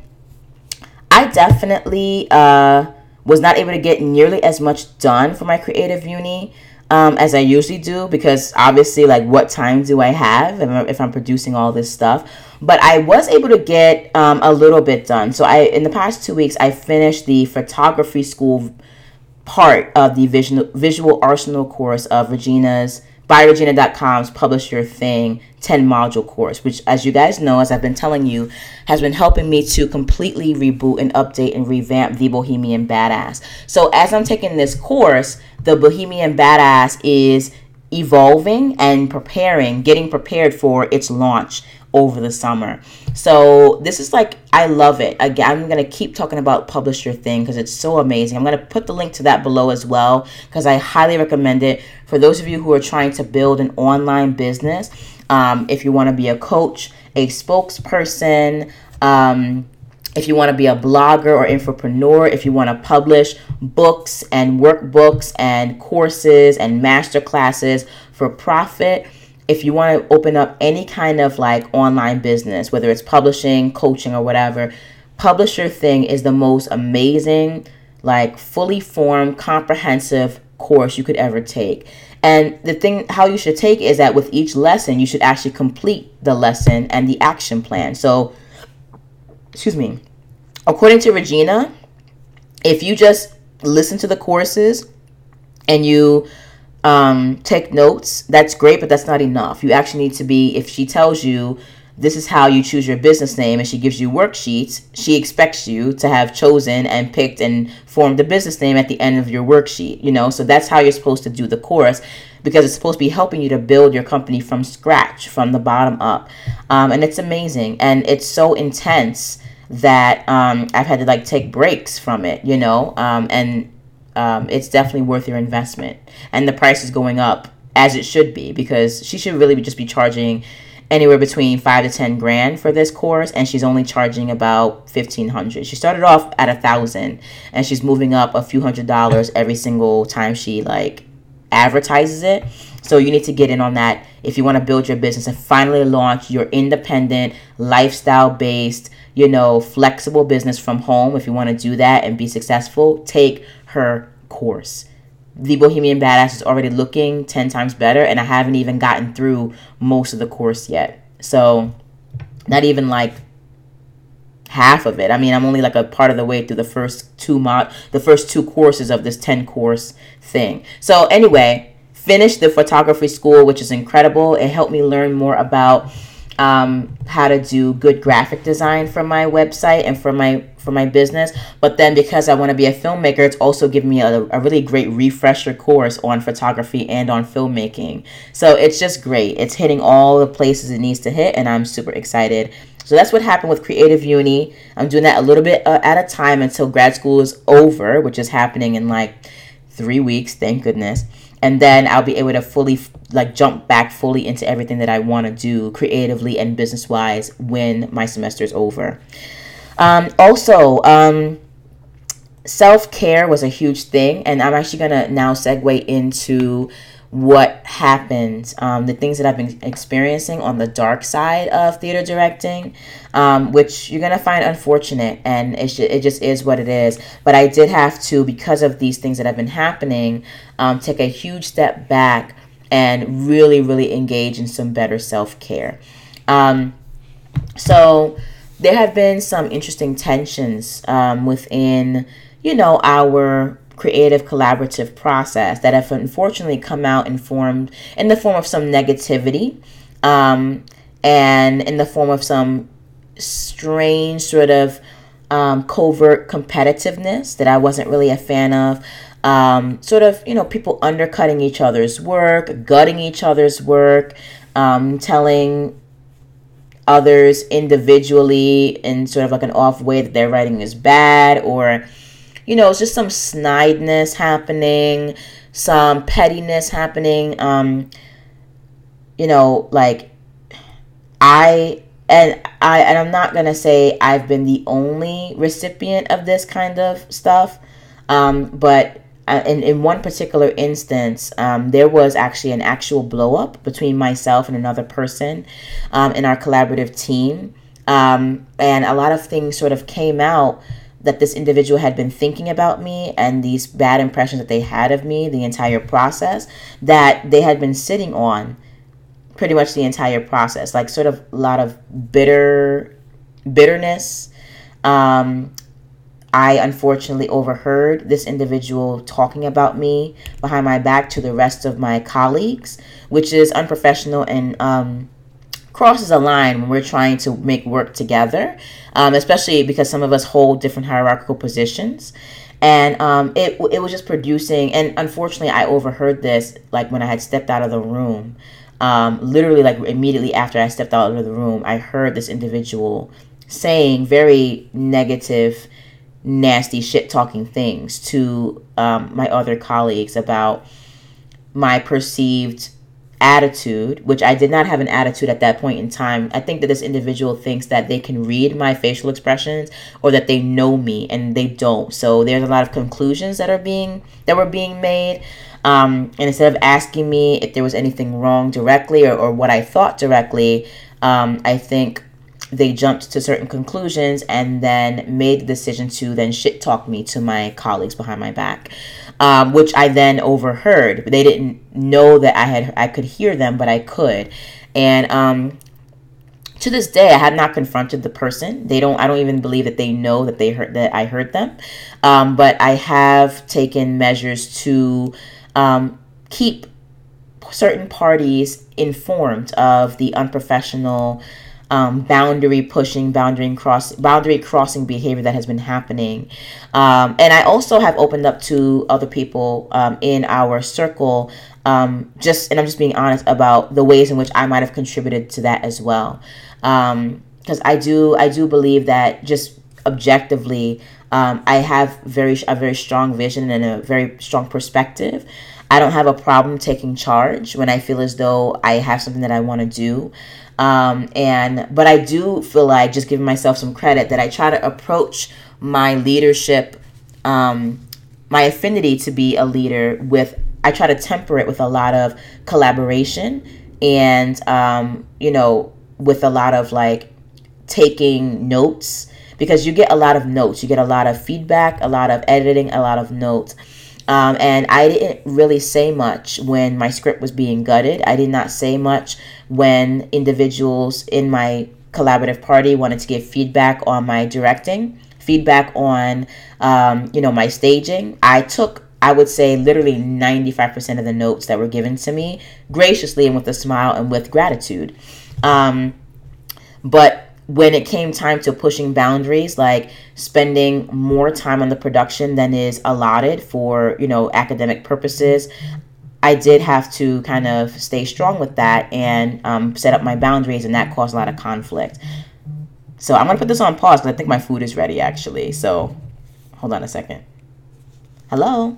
I definitely uh, was not able to get nearly as much done for my Creative Uni um, as I usually do, because obviously, like, what time do I have if I'm producing all this stuff? But I was able to get um, a little bit done. So I, in the past two weeks, I finished the photography school part of the visual, visual arsenal course of Regina's, by regina dot com's Publish Your Thing ten module course, which, as you guys know, as I've been telling you, has been helping me to completely reboot and update and revamp the Bohemian Badass. So as I'm taking this course, the Bohemian Badass is evolving and preparing, getting prepared for its launch over the summer. So this is like, I love it. Again, I'm going to keep talking about Publish Your Thing because it's so amazing. I'm going to put the link to that below as well, because I highly recommend it for those of you who are trying to build an online business. Um, if you want to be a coach, a spokesperson, um, if you want to be a blogger or infopreneur, if you want to publish books and workbooks and courses and master classes for profit, if you want to open up any kind of like online business, whether it's publishing, coaching, or whatever, Publish Your Thing is the most amazing, like fully formed, comprehensive course you could ever take. And the thing, how you should take is that with each lesson, you should actually complete the lesson and the action plan. So, excuse me, according to Regina, if you just listen to the courses and you um, take notes, that's great, but that's not enough. You actually need to be, if she tells you this is how you choose your business name and she gives you worksheets, she expects you to have chosen and picked and formed the business name at the end of your worksheet, you know? So that's how you're supposed to do the course, because it's supposed to be helping you to build your company from scratch, from the bottom up. Um, and it's amazing. And it's so intense that um, I've had to like take breaks from it, you know? Um, and um, it's definitely worth your investment. And the price is going up, as it should be, because she should really just be charging anywhere between five to ten grand for this course, and she's only charging about fifteen hundred. She started off at a thousand, and she's moving up a few hundred dollars every single time she like advertises it. So you need to get in on that if you want to build your business and finally launch your independent, lifestyle-based, you know, flexible business from home. If you want to do that and be successful, take her course. The Bohemian Badass is already looking ten times better, and I haven't even gotten through most of the course yet. So not even like half of it. I mean, I'm only like a part of the way through the first two mod, the first two courses of this ten course thing. So anyway, finished the photography school, which is incredible. It helped me learn more about um, how to do good graphic design for my website and for my for my business. But then because I want to be a filmmaker, it's also given me a, a really great refresher course on photography and on filmmaking. So it's just great. It's hitting all the places it needs to hit, and I'm super excited. So that's what happened with Creative Uni. I'm doing that a little bit uh, at a time until grad school is over, which is happening in like three weeks, thank goodness. And then I'll be able to fully like jump back fully into everything that I want to do creatively and business-wise when my semester is over. Um, also, um, self-care was a huge thing, and I'm actually going to now segue into what happened, um, the things that I've been experiencing on the dark side of theater directing, um, which you're going to find unfortunate, and it, sh- it just is what it is. But I did have to, because of these things that have been happening, um, take a huge step back and really, really engage in some better self-care. Um, so there have been some interesting tensions um, within, you know, our creative collaborative process that have unfortunately come out and formed in the form of some negativity. Um, and in the form of some strange sort of um, covert competitiveness that I wasn't really a fan of. Um, sort of, you know, people undercutting each other's work, gutting each other's work, um, telling others individually in sort of like an off way that their writing is bad, or, you know, it's just some snideness happening, some pettiness happening. Um, you know, like I and I and I'm not gonna say I've been the only recipient of this kind of stuff, um, but uh, in in one particular instance, um, there was actually an actual blow up between myself and another person um, in our collaborative team, um, and a lot of things sort of came out that this individual had been thinking about me and these bad impressions that they had of me the entire process that they had been sitting on pretty much the entire process, like sort of a lot of bitter bitterness. Um, I unfortunately overheard this individual talking about me behind my back to the rest of my colleagues, which is unprofessional and um, crosses a line when we're trying to make work together, um, especially because some of us hold different hierarchical positions. And um, it, it was just producing, and unfortunately I overheard this like when I had stepped out of the room. Um, literally, like immediately after I stepped out of the room, I heard this individual saying very negative, nasty, shit talking things to um, my other colleagues about my perceived attitude, which I did not have an attitude at that point in time. I think that this individual thinks that they can read my facial expressions or that they know me, and they don't. So there's a lot of conclusions that are being that were being made. Um, and instead of asking me if there was anything wrong directly, or, or what I thought directly, um, I think they jumped to certain conclusions and then made the decision to then shit talk me to my colleagues behind my back, um, which I then overheard. They didn't know that I had I could hear them, but I could. And um, to this day, I have not confronted the person. They don't. I don't even believe that they know that they heard that I heard them. Um, but I have taken measures to um, keep certain parties informed of the unprofessional, um, boundary pushing, boundary cross, boundary crossing behavior that has been happening. Um, and I also have opened up to other people um, in our circle, um, just and I'm just being honest about the ways in which I might have contributed to that as well. Um, because I do, I do believe that just objectively, um, I have very a very strong vision and a very strong perspective. I don't have a problem taking charge when I feel as though I have something that I want to do. Um, and but I do feel like, just giving myself some credit, that I try to approach my leadership, um, my affinity to be a leader with, I try to temper it with a lot of collaboration and, um, you know, with a lot of like taking notes, because you get a lot of notes, you get a lot of feedback, a lot of editing, a lot of notes. Um, and I didn't really say much when my script was being gutted. I did not say much when individuals in my collaborative party wanted to give feedback on my directing, feedback on, um, you know, my staging. I took, I would say, literally ninety-five percent of the notes that were given to me graciously and with a smile and with gratitude. Um, but when it came time to pushing boundaries, like spending more time on the production than is allotted for, you know, academic purposes, I did have to kind of stay strong with that and um, set up my boundaries, and that caused a lot of conflict. So I'm going to put this on pause because I think my food is ready, actually. So hold on a second. Hello?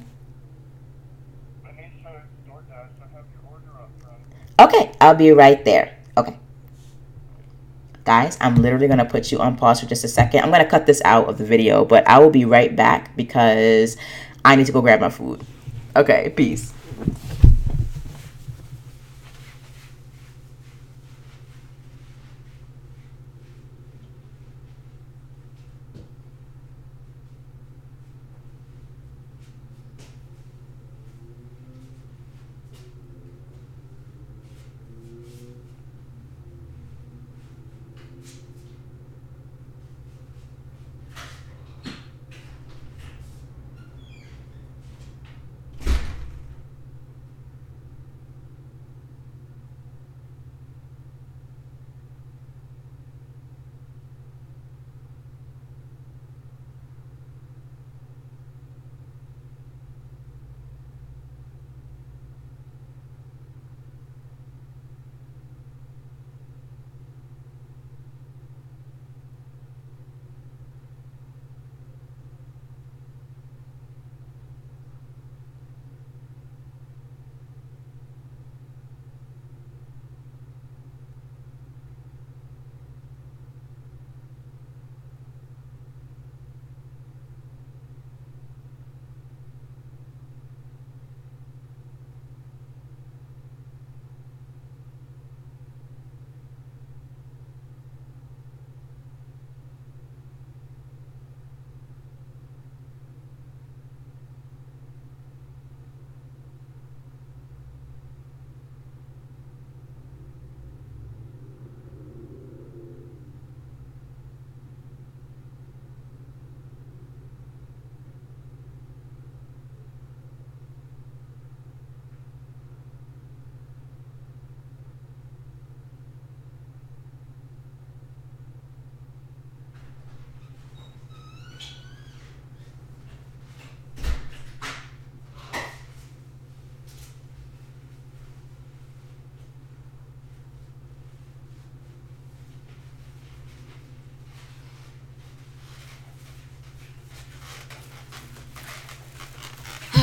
Okay, I'll be right there. Okay. Guys, I'm literally going to put you on pause for just a second. I'm going to cut this out of the video, but I will be right back because I need to go grab my food. Okay, peace.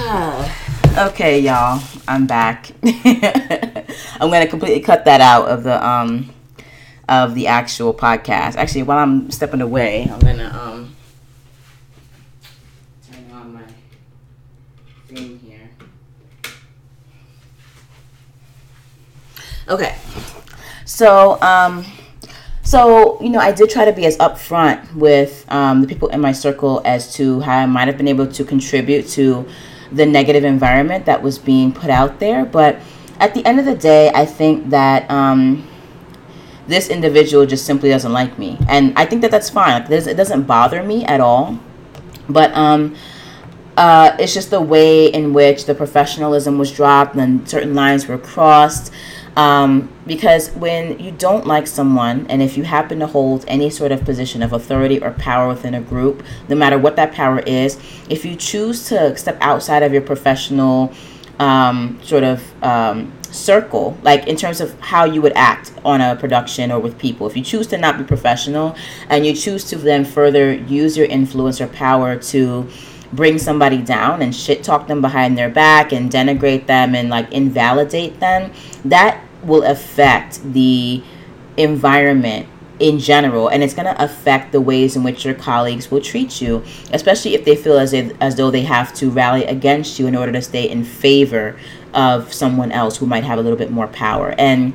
Okay, y'all, I'm back. I'm gonna completely cut that out of the um of the actual podcast. Actually, while I'm stepping away, I'm gonna um turn on my thing here. Okay, so um. So, you know, I did try to be as upfront with um, the people in my circle as to how I might have been able to contribute to the negative environment that was being put out there. But at the end of the day, I think that um, this individual just simply doesn't like me. And I think that that's fine. Like, it doesn't bother me at all. But um, uh, it's just the way in which the professionalism was dropped and certain lines were crossed. Um, because when you don't like someone, and if you happen to hold any sort of position of authority or power within a group, no matter what that power is, if you choose to step outside of your professional um, sort of um, circle, like in terms of how you would act on a production or with people, if you choose to not be professional and you choose to then further use your influence or power to bring somebody down and shit talk them behind their back and denigrate them and like invalidate them, that will affect the environment in general, and it's going to affect the ways in which your colleagues will treat you, especially if they feel as if, as though they have to rally against you in order to stay in favor of someone else who might have a little bit more power. And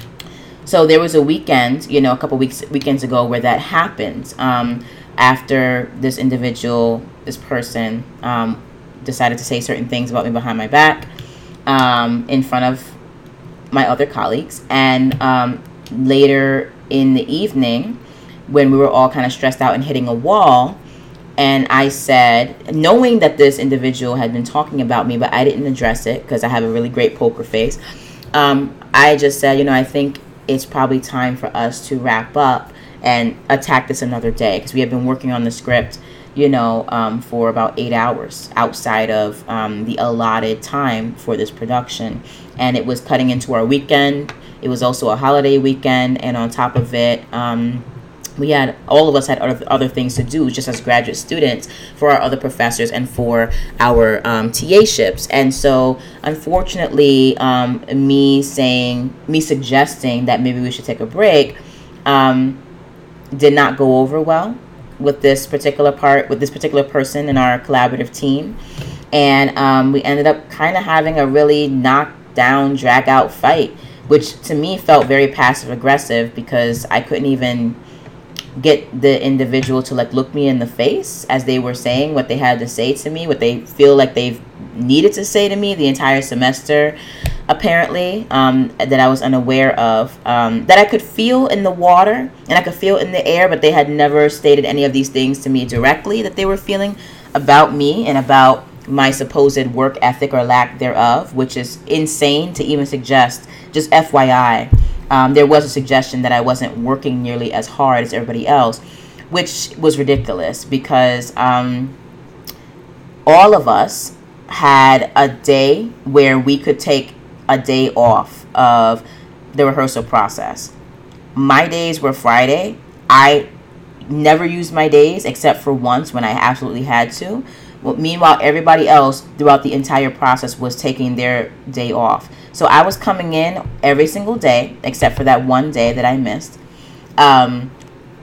so there was a weekend, you know, a couple weeks weekends ago where that happened. Um, after this individual, this person, um, decided to say certain things about me behind my back um, in front of my other colleagues. And um, later in the evening, when we were all kind of stressed out and hitting a wall, and I said, knowing that this individual had been talking about me, but I didn't address it because I have a really great poker face, um, I just said, you know, I think it's probably time for us to wrap up and attack this another day, because we have been working on the script, you know, um, for about eight hours outside of um, the allotted time for this production. And it was cutting into our weekend. It was also a holiday weekend. And on top of it, um, we had, all of us had other, other things to do just as graduate students for our other professors and for our um, T A-ships. And so, unfortunately, um, me saying, me suggesting that maybe we should take a break, um, did not go over well with this particular part, with this particular person in our collaborative team. And um, we ended up kind of having a really knockdown, drag out fight, which to me felt very passive aggressive, because I couldn't even get the individual to like look me in the face as they were saying what they had to say to me, what they feel like they've needed to say to me the entire semester, apparently, um, that I was unaware of, um, that I could feel in the water and I could feel in the air, but they had never stated any of these things to me directly that they were feeling about me and about my supposed work ethic or lack thereof, which is insane to even suggest. Just F Y I, um, there was a suggestion that I wasn't working nearly as hard as everybody else, which was ridiculous, because um, all of us had a day where we could take a day off of the rehearsal process. My days were Friday. I never used my days except for once when I absolutely had to. Well, meanwhile, everybody else throughout the entire process was taking their day off. So I was coming in every single day except for that one day that I missed. Um,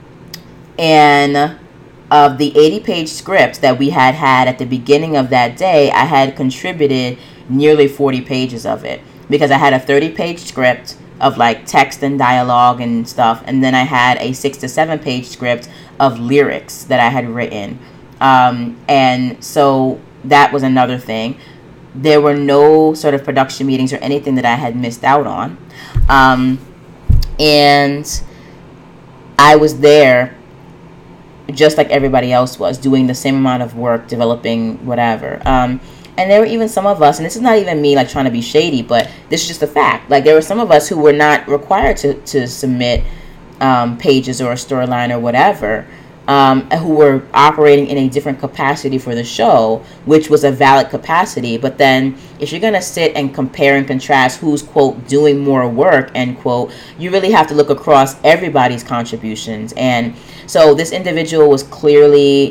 and of the eighty page script that we had had at the beginning of that day, I had contributed nearly forty pages of it, because I had a thirty page script of like text and dialogue and stuff, and then I had a six to seven page script of lyrics that I had written. Um, and so that was another thing. There were no sort of production meetings or anything that I had missed out on. Um, and I was there just like everybody else was, doing the same amount of work, developing whatever. Um, and there were even some of us, and this is not even me like trying to be shady, but this is just a fact. Like, there were some of us who were not required to, to submit um, pages or a storyline or whatever, um, who were operating in a different capacity for the show, which was a valid capacity. But then if you're going to sit and compare and contrast who's, quote, doing more work, end quote, you really have to look across everybody's contributions. And so this individual was clearly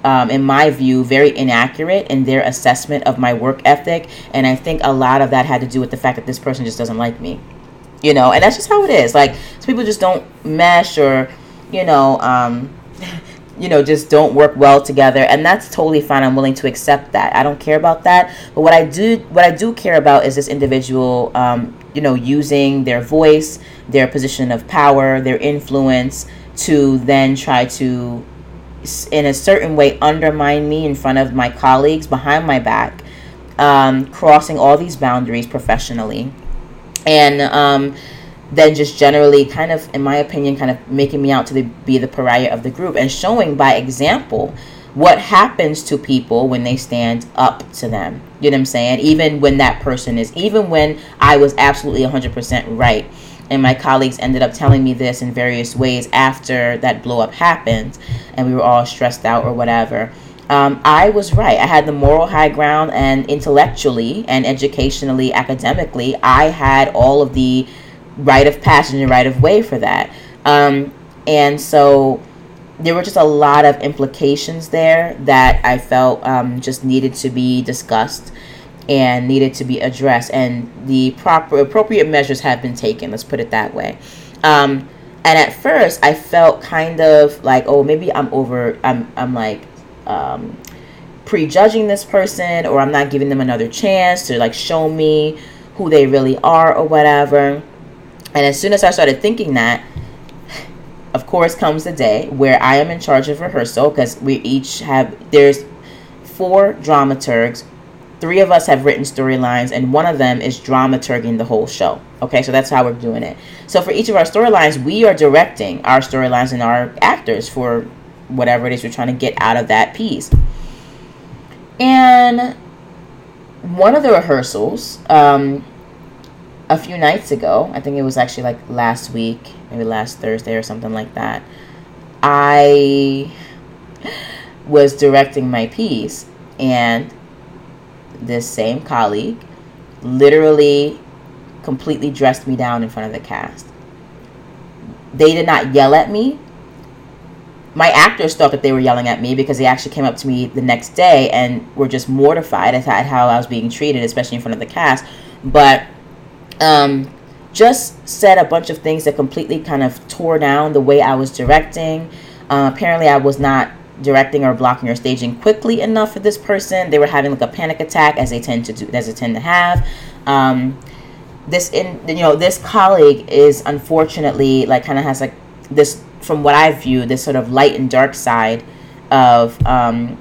um, in my view, very inaccurate in their assessment of my work ethic. And I think a lot of that had to do with the fact that this person just doesn't like me, you know, and that's just how it is. Like, some people just don't mesh, or, you know, um, you know, just don't work well together, and that's totally fine. I'm willing to accept that. I don't care about that. But what I do, what I do care about is this individual, um, you know, using their voice, their position of power, their influence to then try to, in a certain way, undermine me in front of my colleagues behind my back, um, crossing all these boundaries professionally, and um, then just generally kind of, in my opinion, kind of making me out to be the pariah of the group, and showing by example what happens to people when they stand up to them. You know what I'm saying? Even when that person is, even when I was absolutely one hundred percent right, and my colleagues ended up telling me this in various ways after that blow up happened, and we were all stressed out or whatever. Um, I was right. I had the moral high ground, and intellectually and educationally, academically, I had all of the rite of passage and right of way for that. Um, and so there were just a lot of implications there that I felt um, just needed to be discussed and needed to be addressed. And the proper appropriate measures have been taken. Let's put it that way. Um, and at first I felt kind of like, oh, maybe I'm over, I'm, I'm like, um, prejudging this person, or I'm not giving them another chance to like show me who they really are or whatever. And as soon as I started thinking that, of course, comes the day where I am in charge of rehearsal, because we each have, there's four dramaturgs. Three of us have written storylines, and one of them is dramaturging the whole show. Okay, so that's how we're doing it. So for each of our storylines, we are directing our storylines and our actors for whatever it is we're trying to get out of that piece. And one of the rehearsals, um, a few nights ago, I think it was actually like last week, maybe last Thursday or something like that, I was directing my piece, and this same colleague literally completely dressed me down in front of the cast. They did not yell at me. My actors thought that they were yelling at me, because they actually came up to me the next day and were just mortified at how I was being treated, especially in front of the cast. But Um, just said a bunch of things that completely kind of tore down the way I was directing. Uh, apparently I was not directing or blocking or staging quickly enough for this person. They were having like a panic attack, as they tend to do, as they tend to have. Um, this in, you know, this colleague is unfortunately like kind of has like this, from what I view, this sort of light and dark side of, um,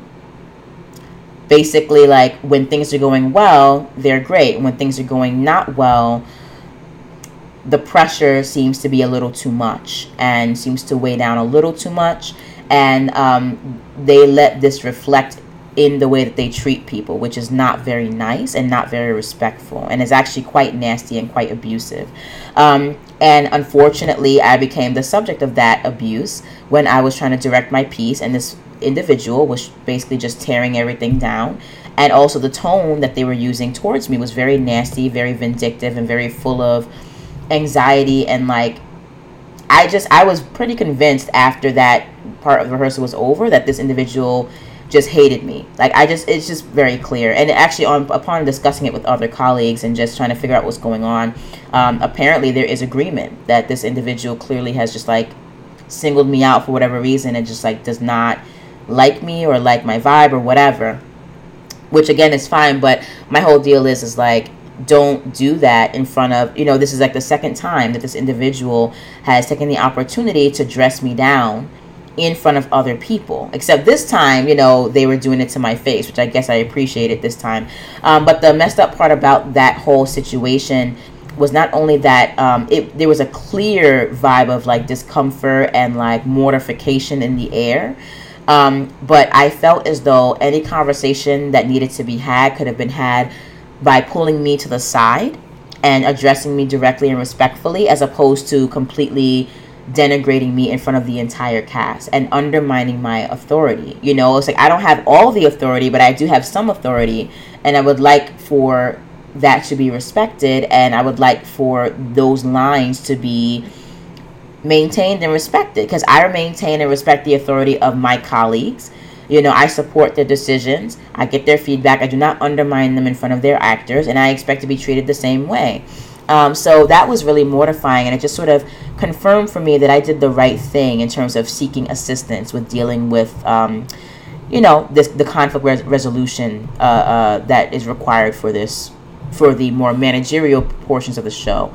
basically, like, when things are going well, they're great. When things are going not well, the pressure seems to be a little too much and seems to weigh down a little too much. And um, they let this reflect in the way that they treat people, which is not very nice and not very respectful, and is actually quite nasty and quite abusive. Um, and unfortunately, I became the subject of that abuse when I was trying to direct my piece, and this individual was basically just tearing everything down. And also the tone that they were using towards me was very nasty, very vindictive, and very full of anxiety. And like, I just, I was pretty convinced after that part of the rehearsal was over that this individual just hated me. Like, I just, it's just very clear. And actually, on upon discussing it with other colleagues and just trying to figure out what's going on, um, apparently there is agreement that this individual clearly has just like singled me out for whatever reason, and just like does not like me or like my vibe or whatever, which again is fine. But my whole deal is is like, don't do that in front of, you know, this is like the second time that this individual has taken the opportunity to dress me down in front of other people, except this time, you know, they were doing it to my face, which I guess I appreciated this time. Um, but the messed up part about that whole situation was not only that um, it there was a clear vibe of like discomfort and like mortification in the air. Um, but I felt as though any conversation that needed to be had could have been had by pulling me to the side and addressing me directly and respectfully, as opposed to completely denigrating me in front of the entire cast and undermining my authority. You know, it's like, I don't have all the authority, but I do have some authority, and I would like for that to be respected, and I would like for those lines to be maintained and respected, because I maintain and respect the authority of my colleagues, You know, I support their decisions. I get their feedback. I do not undermine them in front of their actors, and I expect to be treated the same way. Um, so that was really mortifying, and it just sort of confirmed for me that I did the right thing in terms of seeking assistance with dealing with, um, you know, this the conflict res- resolution uh, uh, that is required for this, for the more managerial portions of the show.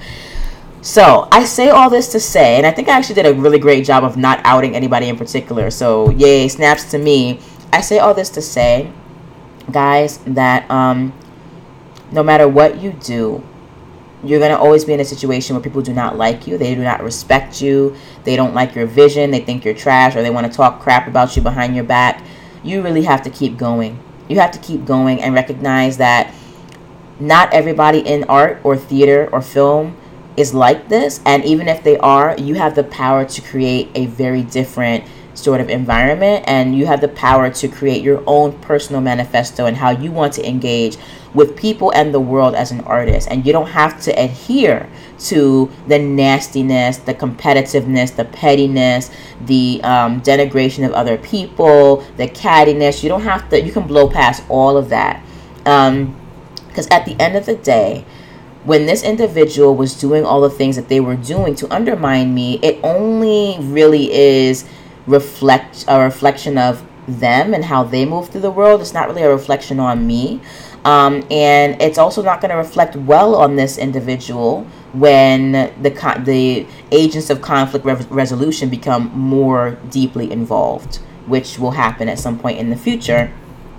So I say all this to say, and I think I actually did a really great job of not outing anybody in particular. So yay, snaps to me. I say all this to say, guys, that um, no matter what you do, you're going to always be in a situation where people do not like you. They do not respect you. They don't like your vision. They think you're trash, or they want to talk crap about you behind your back. You really have to keep going. You have to keep going and recognize that not everybody in art or theater or film is like this, and even if they are, you have the power to create a very different sort of environment, and you have the power to create your own personal manifesto and how you want to engage with people and the world as an artist. And you don't have to adhere to the nastiness, the competitiveness, the pettiness, the um, denigration of other people, the cattiness. You don't have to, you can blow past all of that, um, because at the end of the day, when this individual was doing all the things that they were doing to undermine me, it only really is reflect a reflection of them and how they move through the world. It's not really a reflection on me. Um, and it's also not going to reflect well on this individual when the the agents of conflict re- resolution become more deeply involved, which will happen at some point in the future.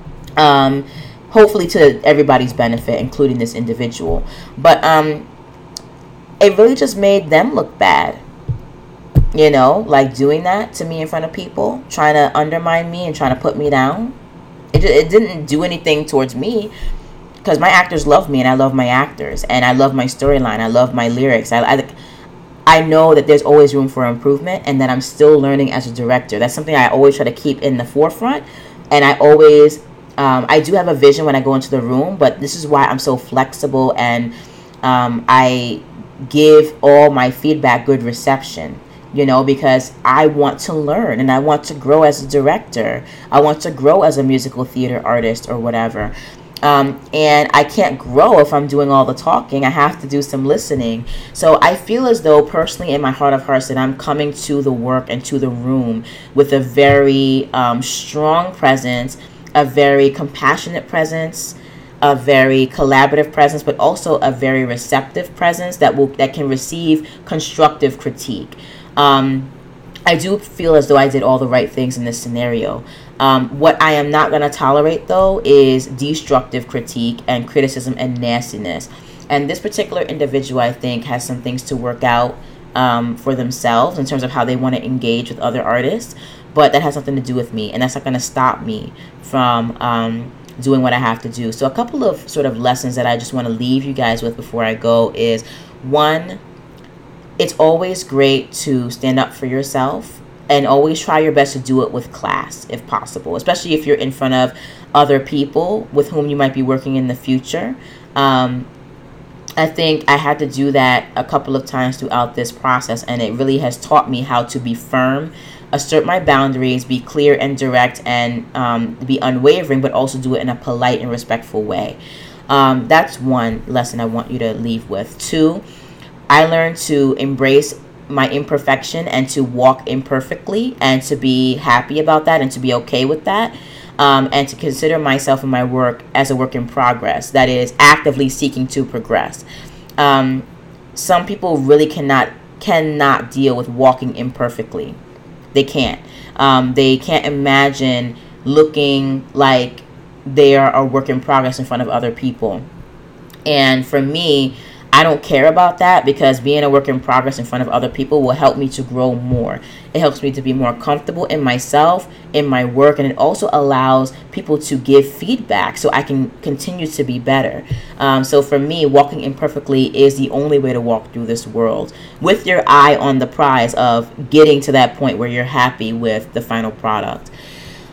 Um, hopefully to everybody's benefit, including this individual. But um, it really just made them look bad. You know, like doing that to me in front of people, trying to undermine me and trying to put me down. It, it didn't do anything towards me, because my actors love me and I love my actors and I love my storyline. I love my lyrics. I, I, I know that there's always room for improvement and that I'm still learning as a director. That's something I always try to keep in the forefront. And I always... Um, I do have a vision when I go into the room, but this is why I'm so flexible, and um, I give all my feedback good reception, you know, because I want to learn and I want to grow as a director. I want to grow as a musical theater artist or whatever. Um, and I can't grow if I'm doing all the talking. I have to do some listening. So I feel as though personally in my heart of hearts that I'm coming to the work and to the room with a very um, strong presence, a very compassionate presence, a very collaborative presence, but also a very receptive presence that will that can receive constructive critique. Um, I do feel as though I did all the right things in this scenario. Um, what I am not going to tolerate, though, is destructive critique and criticism and nastiness. And this particular individual, I think, has some things to work out um, for themselves in terms of how they want to engage with other artists. But that has nothing to do with me, and that's not going to stop me from um, doing what I have to do. So a couple of sort of lessons that I just want to leave you guys with before I go is, one, it's always great to stand up for yourself and always try your best to do it with class if possible, especially if you're in front of other people with whom you might be working in the future. Um, I think I had to do that a couple of times throughout this process, and it really has taught me how to be firm, assert my boundaries, be clear and direct, and um, be unwavering, but also do it in a polite and respectful way. Um, that's one lesson I want you to leave with. Two, I learned to embrace my imperfection and to walk imperfectly and to be happy about that and to be okay with that. Um, and to consider myself and my work as a work in progress that is actively seeking to progress. Um, some people really cannot cannot deal with walking imperfectly. They can't. Um, they can't imagine looking like they are a work in progress in front of other people. And for me, I don't care about that, because being a work in progress in front of other people will help me to grow more. It helps me to be more comfortable in myself, in my work, and it also allows people to give feedback so I can continue to be better. Um, so for me, walking imperfectly is the only way to walk through this world, with your eye on the prize of getting to that point where you're happy with the final product.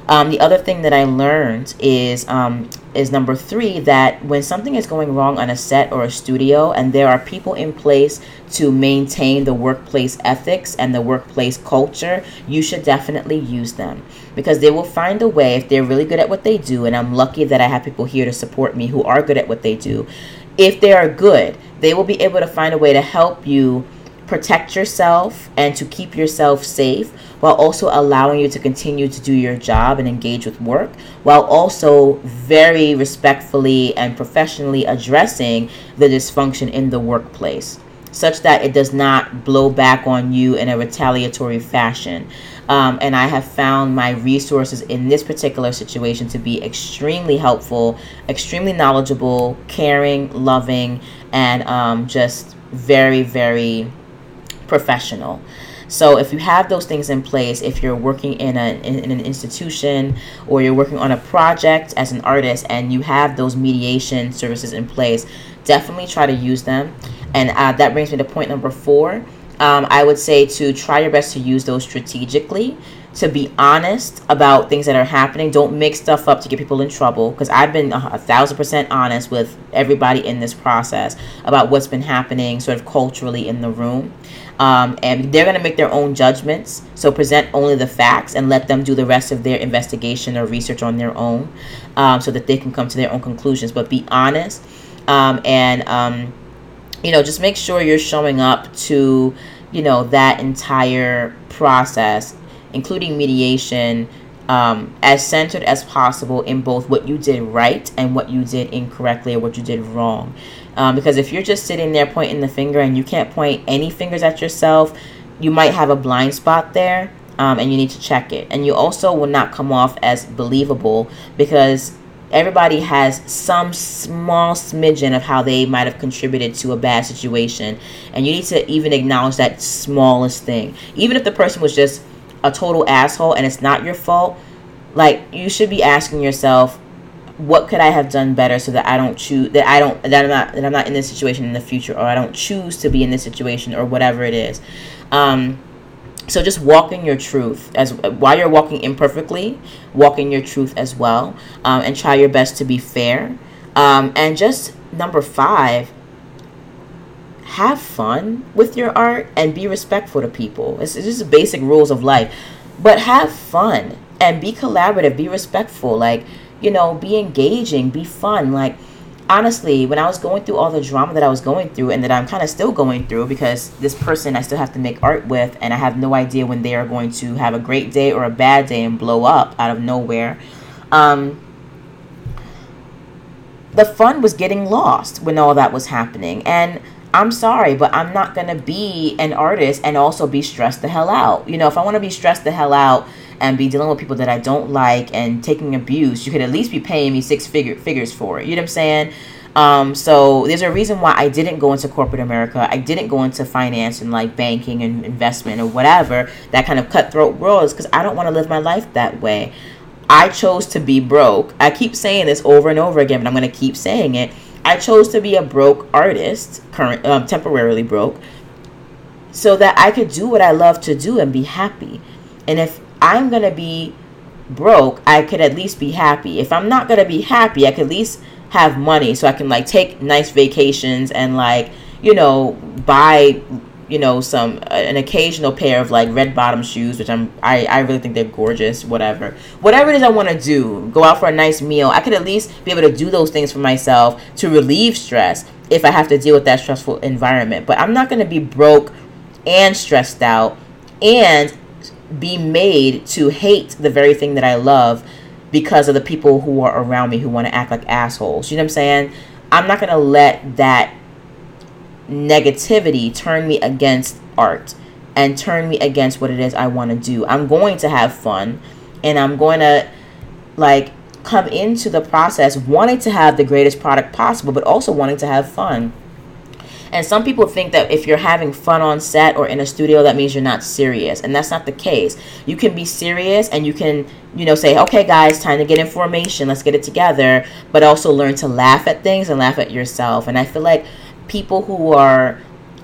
Um, the other thing that I learned is um, is number three, that when something is going wrong on a set or a studio and there are people in place to maintain the workplace ethics and the workplace culture, you should definitely use them, because they will find a way, if they're really good at what they do, and I'm lucky that I have people here to support me who are good at what they do. If they are good, they will be able to find a way to help you protect yourself and to keep yourself safe, while also allowing you to continue to do your job and engage with work, while also very respectfully and professionally addressing the dysfunction in the workplace, such that it does not blow back on you in a retaliatory fashion. Um, and I have found my resources in this particular situation to be extremely helpful, extremely knowledgeable, caring, loving, and um, just very, very professional. So if you have those things in place, if you're working in, a, in, in an institution, or you're working on a project as an artist and you have those mediation services in place, definitely try to use them. And uh, that brings me to point number four. Um, I would say to try your best to use those strategically, to be honest about things that are happening. Don't make stuff up to get people in trouble, because I've been a, a thousand percent honest with everybody in this process about what's been happening sort of culturally in the room. Um, and they're going to make their own judgments. So present only the facts and let them do the rest of their investigation or research on their own, um, so that they can come to their own conclusions. But be honest, um, and, um, you know, just make sure you're showing up to, you know, that entire process, including mediation, um, as centered as possible in both what you did right and what you did incorrectly or what you did wrong. Um, because if you're just sitting there pointing the finger and you can't point any fingers at yourself, you might have a blind spot there, um, and you need to check it. And you also will not come off as believable, because everybody has some small smidgen of how they might have contributed to a bad situation. And you need to even acknowledge that smallest thing. Even if the person was just a total asshole and it's not your fault, like, you should be asking yourself, what could I have done better so that I don't choose that I don't that I'm not that I'm not in this situation in the future, or I don't choose to be in this situation, or whatever it is. Um, so just walk in your truth, as while you're walking imperfectly, walk in your truth as well, um, and try your best to be fair. Um, and just number five, have fun with your art and be respectful to people. It's, it's just basic rules of life, but have fun and be collaborative, be respectful, like, you know, be engaging, be fun. Like, honestly, when I was going through all the drama that I was going through, and that I'm kind of still going through, because this person I still have to make art with, and I have no idea when they are going to have a great day or a bad day and blow up out of nowhere. Um, the fun was getting lost when all that was happening. And I'm sorry, but I'm not going to be an artist and also be stressed the hell out. You know, if I want to be stressed the hell out and be dealing with people that I don't like and taking abuse, you could at least be paying me six figure figures for it. You know what I'm saying? Um, so there's a reason why I didn't go into corporate America. I didn't go into finance and like banking and investment or whatever, that kind of cutthroat world, is because I don't want to live my life that way. I chose to be broke. I keep saying this over and over again, but I'm going to keep saying it. I chose to be a broke artist, current, um, temporarily broke, so that I could do what I love to do and be happy. And if I'm going to be broke, I could at least be happy. If I'm not going to be happy, I could at least have money so I can like take nice vacations and like, you know, buy, you know, some, an occasional pair of like red bottom shoes, which I'm, I, I really think they're gorgeous, whatever. Whatever it is I want to do, go out for a nice meal. I could at least be able to do those things for myself to relieve stress if I have to deal with that stressful environment. But I'm not going to be broke and stressed out and be made to hate the very thing that I love because of the people who are around me who want to act like assholes. You know what I'm saying? I'm not going to let that negativity turn me against art and turn me against what it is I want to do. I'm going to have fun, and I'm going to like come into the process wanting to have the greatest product possible, but also wanting to have fun. And some people think that if you're having fun on set or in a studio, that means you're not serious. And that's not the case. You can be serious and you can, you know, say, okay, guys, time to get information. Let's get it together. But also learn to laugh at things and laugh at yourself. And I feel like people who are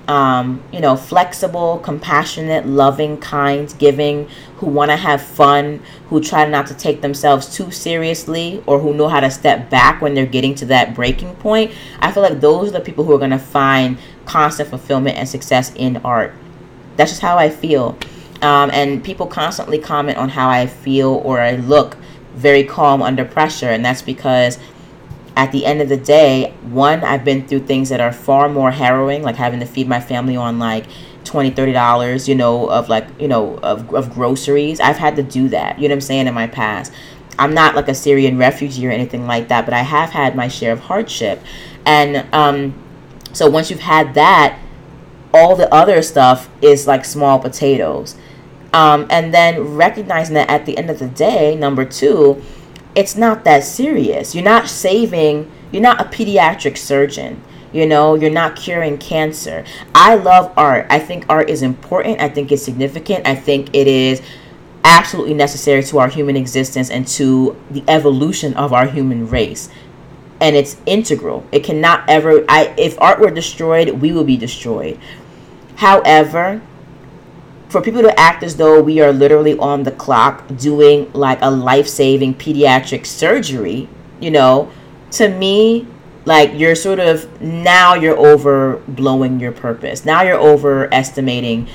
um, you know, flexible, compassionate, loving, kind, giving, who want to have fun, who try not to take themselves too seriously, or who know how to step back when they're getting to that breaking point. I feel like those are the people who are going to find constant fulfillment and success in art. That's just how I feel. Um, and people constantly comment on how I feel or I look very calm under pressure. And that's because at the end of the day, one, I've been through things that are far more harrowing, like having to feed my family on like twenty dollars, thirty dollars, you know, of like, you know, of, of groceries. I've had to do that, you know what I'm saying, in my past. I'm not like a Syrian refugee or anything like that, but I have had my share of hardship. And um, so once you've had that, all the other stuff is like small potatoes. Um, and then recognizing that at the end of the day, number two, it's not that serious. You're not saving, you're not a pediatric surgeon. You know, you're not curing cancer. I love art. I think art is important. I think it's significant. I think it is absolutely necessary to our human existence and to the evolution of our human race. And it's integral. It cannot ever, I, if art were destroyed, we will be destroyed. However, for people to act as though we are literally on the clock doing like a life-saving pediatric surgery, you know, to me, like you're sort of, now you're overblowing your purpose. Now you're overestimating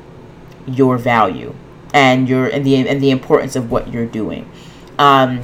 your value and your and the and the importance of what you're doing. Um,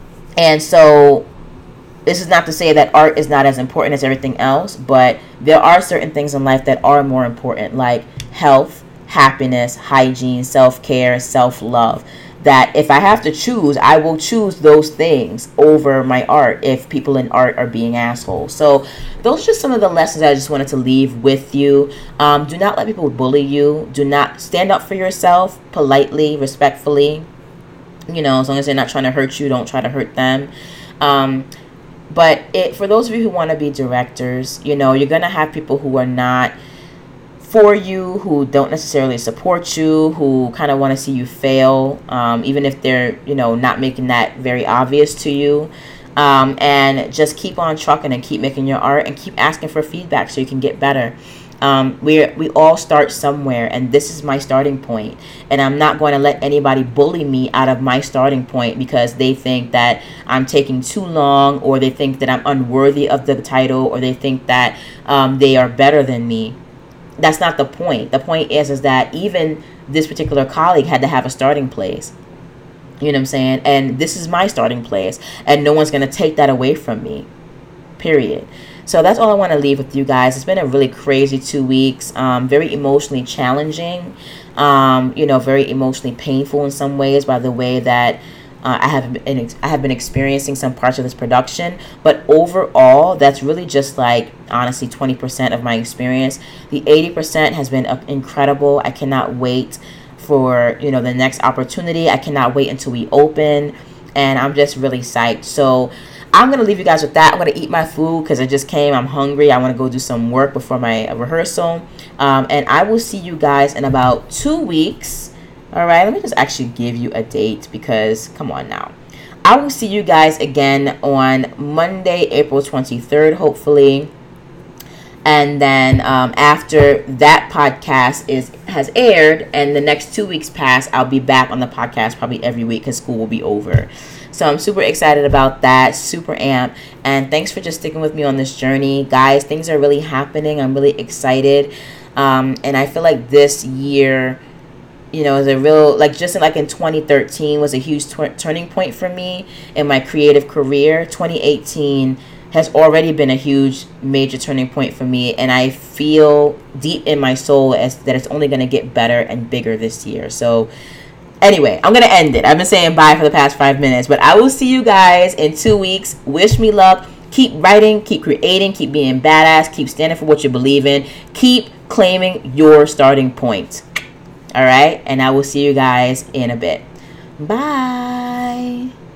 and so this is not to say that art is not as important as everything else, but there are certain things in life that are more important, like health, happiness, hygiene, self-care, self-love, that if I have to choose, I will choose those things over my art if people in art are being assholes. So those are just some of the lessons I just wanted to leave with you. Um, do not let people bully you. Do not stand up for yourself politely, respectfully. You know, as long as they're not trying to hurt you, don't try to hurt them. Um, but it, for those of you who want to be directors, you know, you're going to have people who are not for you, who don't necessarily support you, who kind of want to see you fail, um, even if they're, you know, not making that very obvious to you. Um, and just keep on trucking and keep making your art and keep asking for feedback so you can get better. Um, we we all start somewhere, and this is my starting point. And I'm not going to let anybody bully me out of my starting point because they think that I'm taking too long, or they think that I'm unworthy of the title, or they think that um, they are better than me. That's not the point. The point is, is that even this particular colleague had to have a starting place. You know what I'm saying? And this is my starting place. And no one's going to take that away from me. Period. So that's all I want to leave with you guys. It's been a really crazy two weeks. Um, very emotionally challenging. Um, you know, very emotionally painful in some ways by the way that Uh, I have been I have been experiencing some parts of this production, but overall, that's really just like honestly twenty percent of my experience. The eighty percent has been uh, incredible. I cannot wait for, you know, the next opportunity. I cannot wait until we open, and I'm just really psyched. So I'm gonna leave you guys with that. I'm gonna eat my food because I just came. I'm hungry. I want to go do some work before my rehearsal, um, and I will see you guys in about two weeks. All right, let me just actually give you a date because, come on now. I will see you guys again on Monday, April twenty-third, hopefully. And then um, after that podcast is has aired and the next two weeks pass, I'll be back on the podcast probably every week because school will be over. So I'm super excited about that, super amped. And thanks for just sticking with me on this journey. Guys, things are really happening. I'm really excited. Um, and I feel like this year, you know, is a real, like just in, like in twenty thirteen was a huge tw- turning point for me in my creative career. twenty eighteen has already been a huge major turning point for me, and I feel deep in my soul as that it's only going to get better and bigger this year. So anyway, I'm going to end it. I've been saying bye for the past five minutes, but I will see you guys in two weeks. Wish me luck. Keep writing, keep creating, keep being badass, keep standing for what you believe in, keep claiming your starting point. All right, and I will see you guys in a bit. Bye.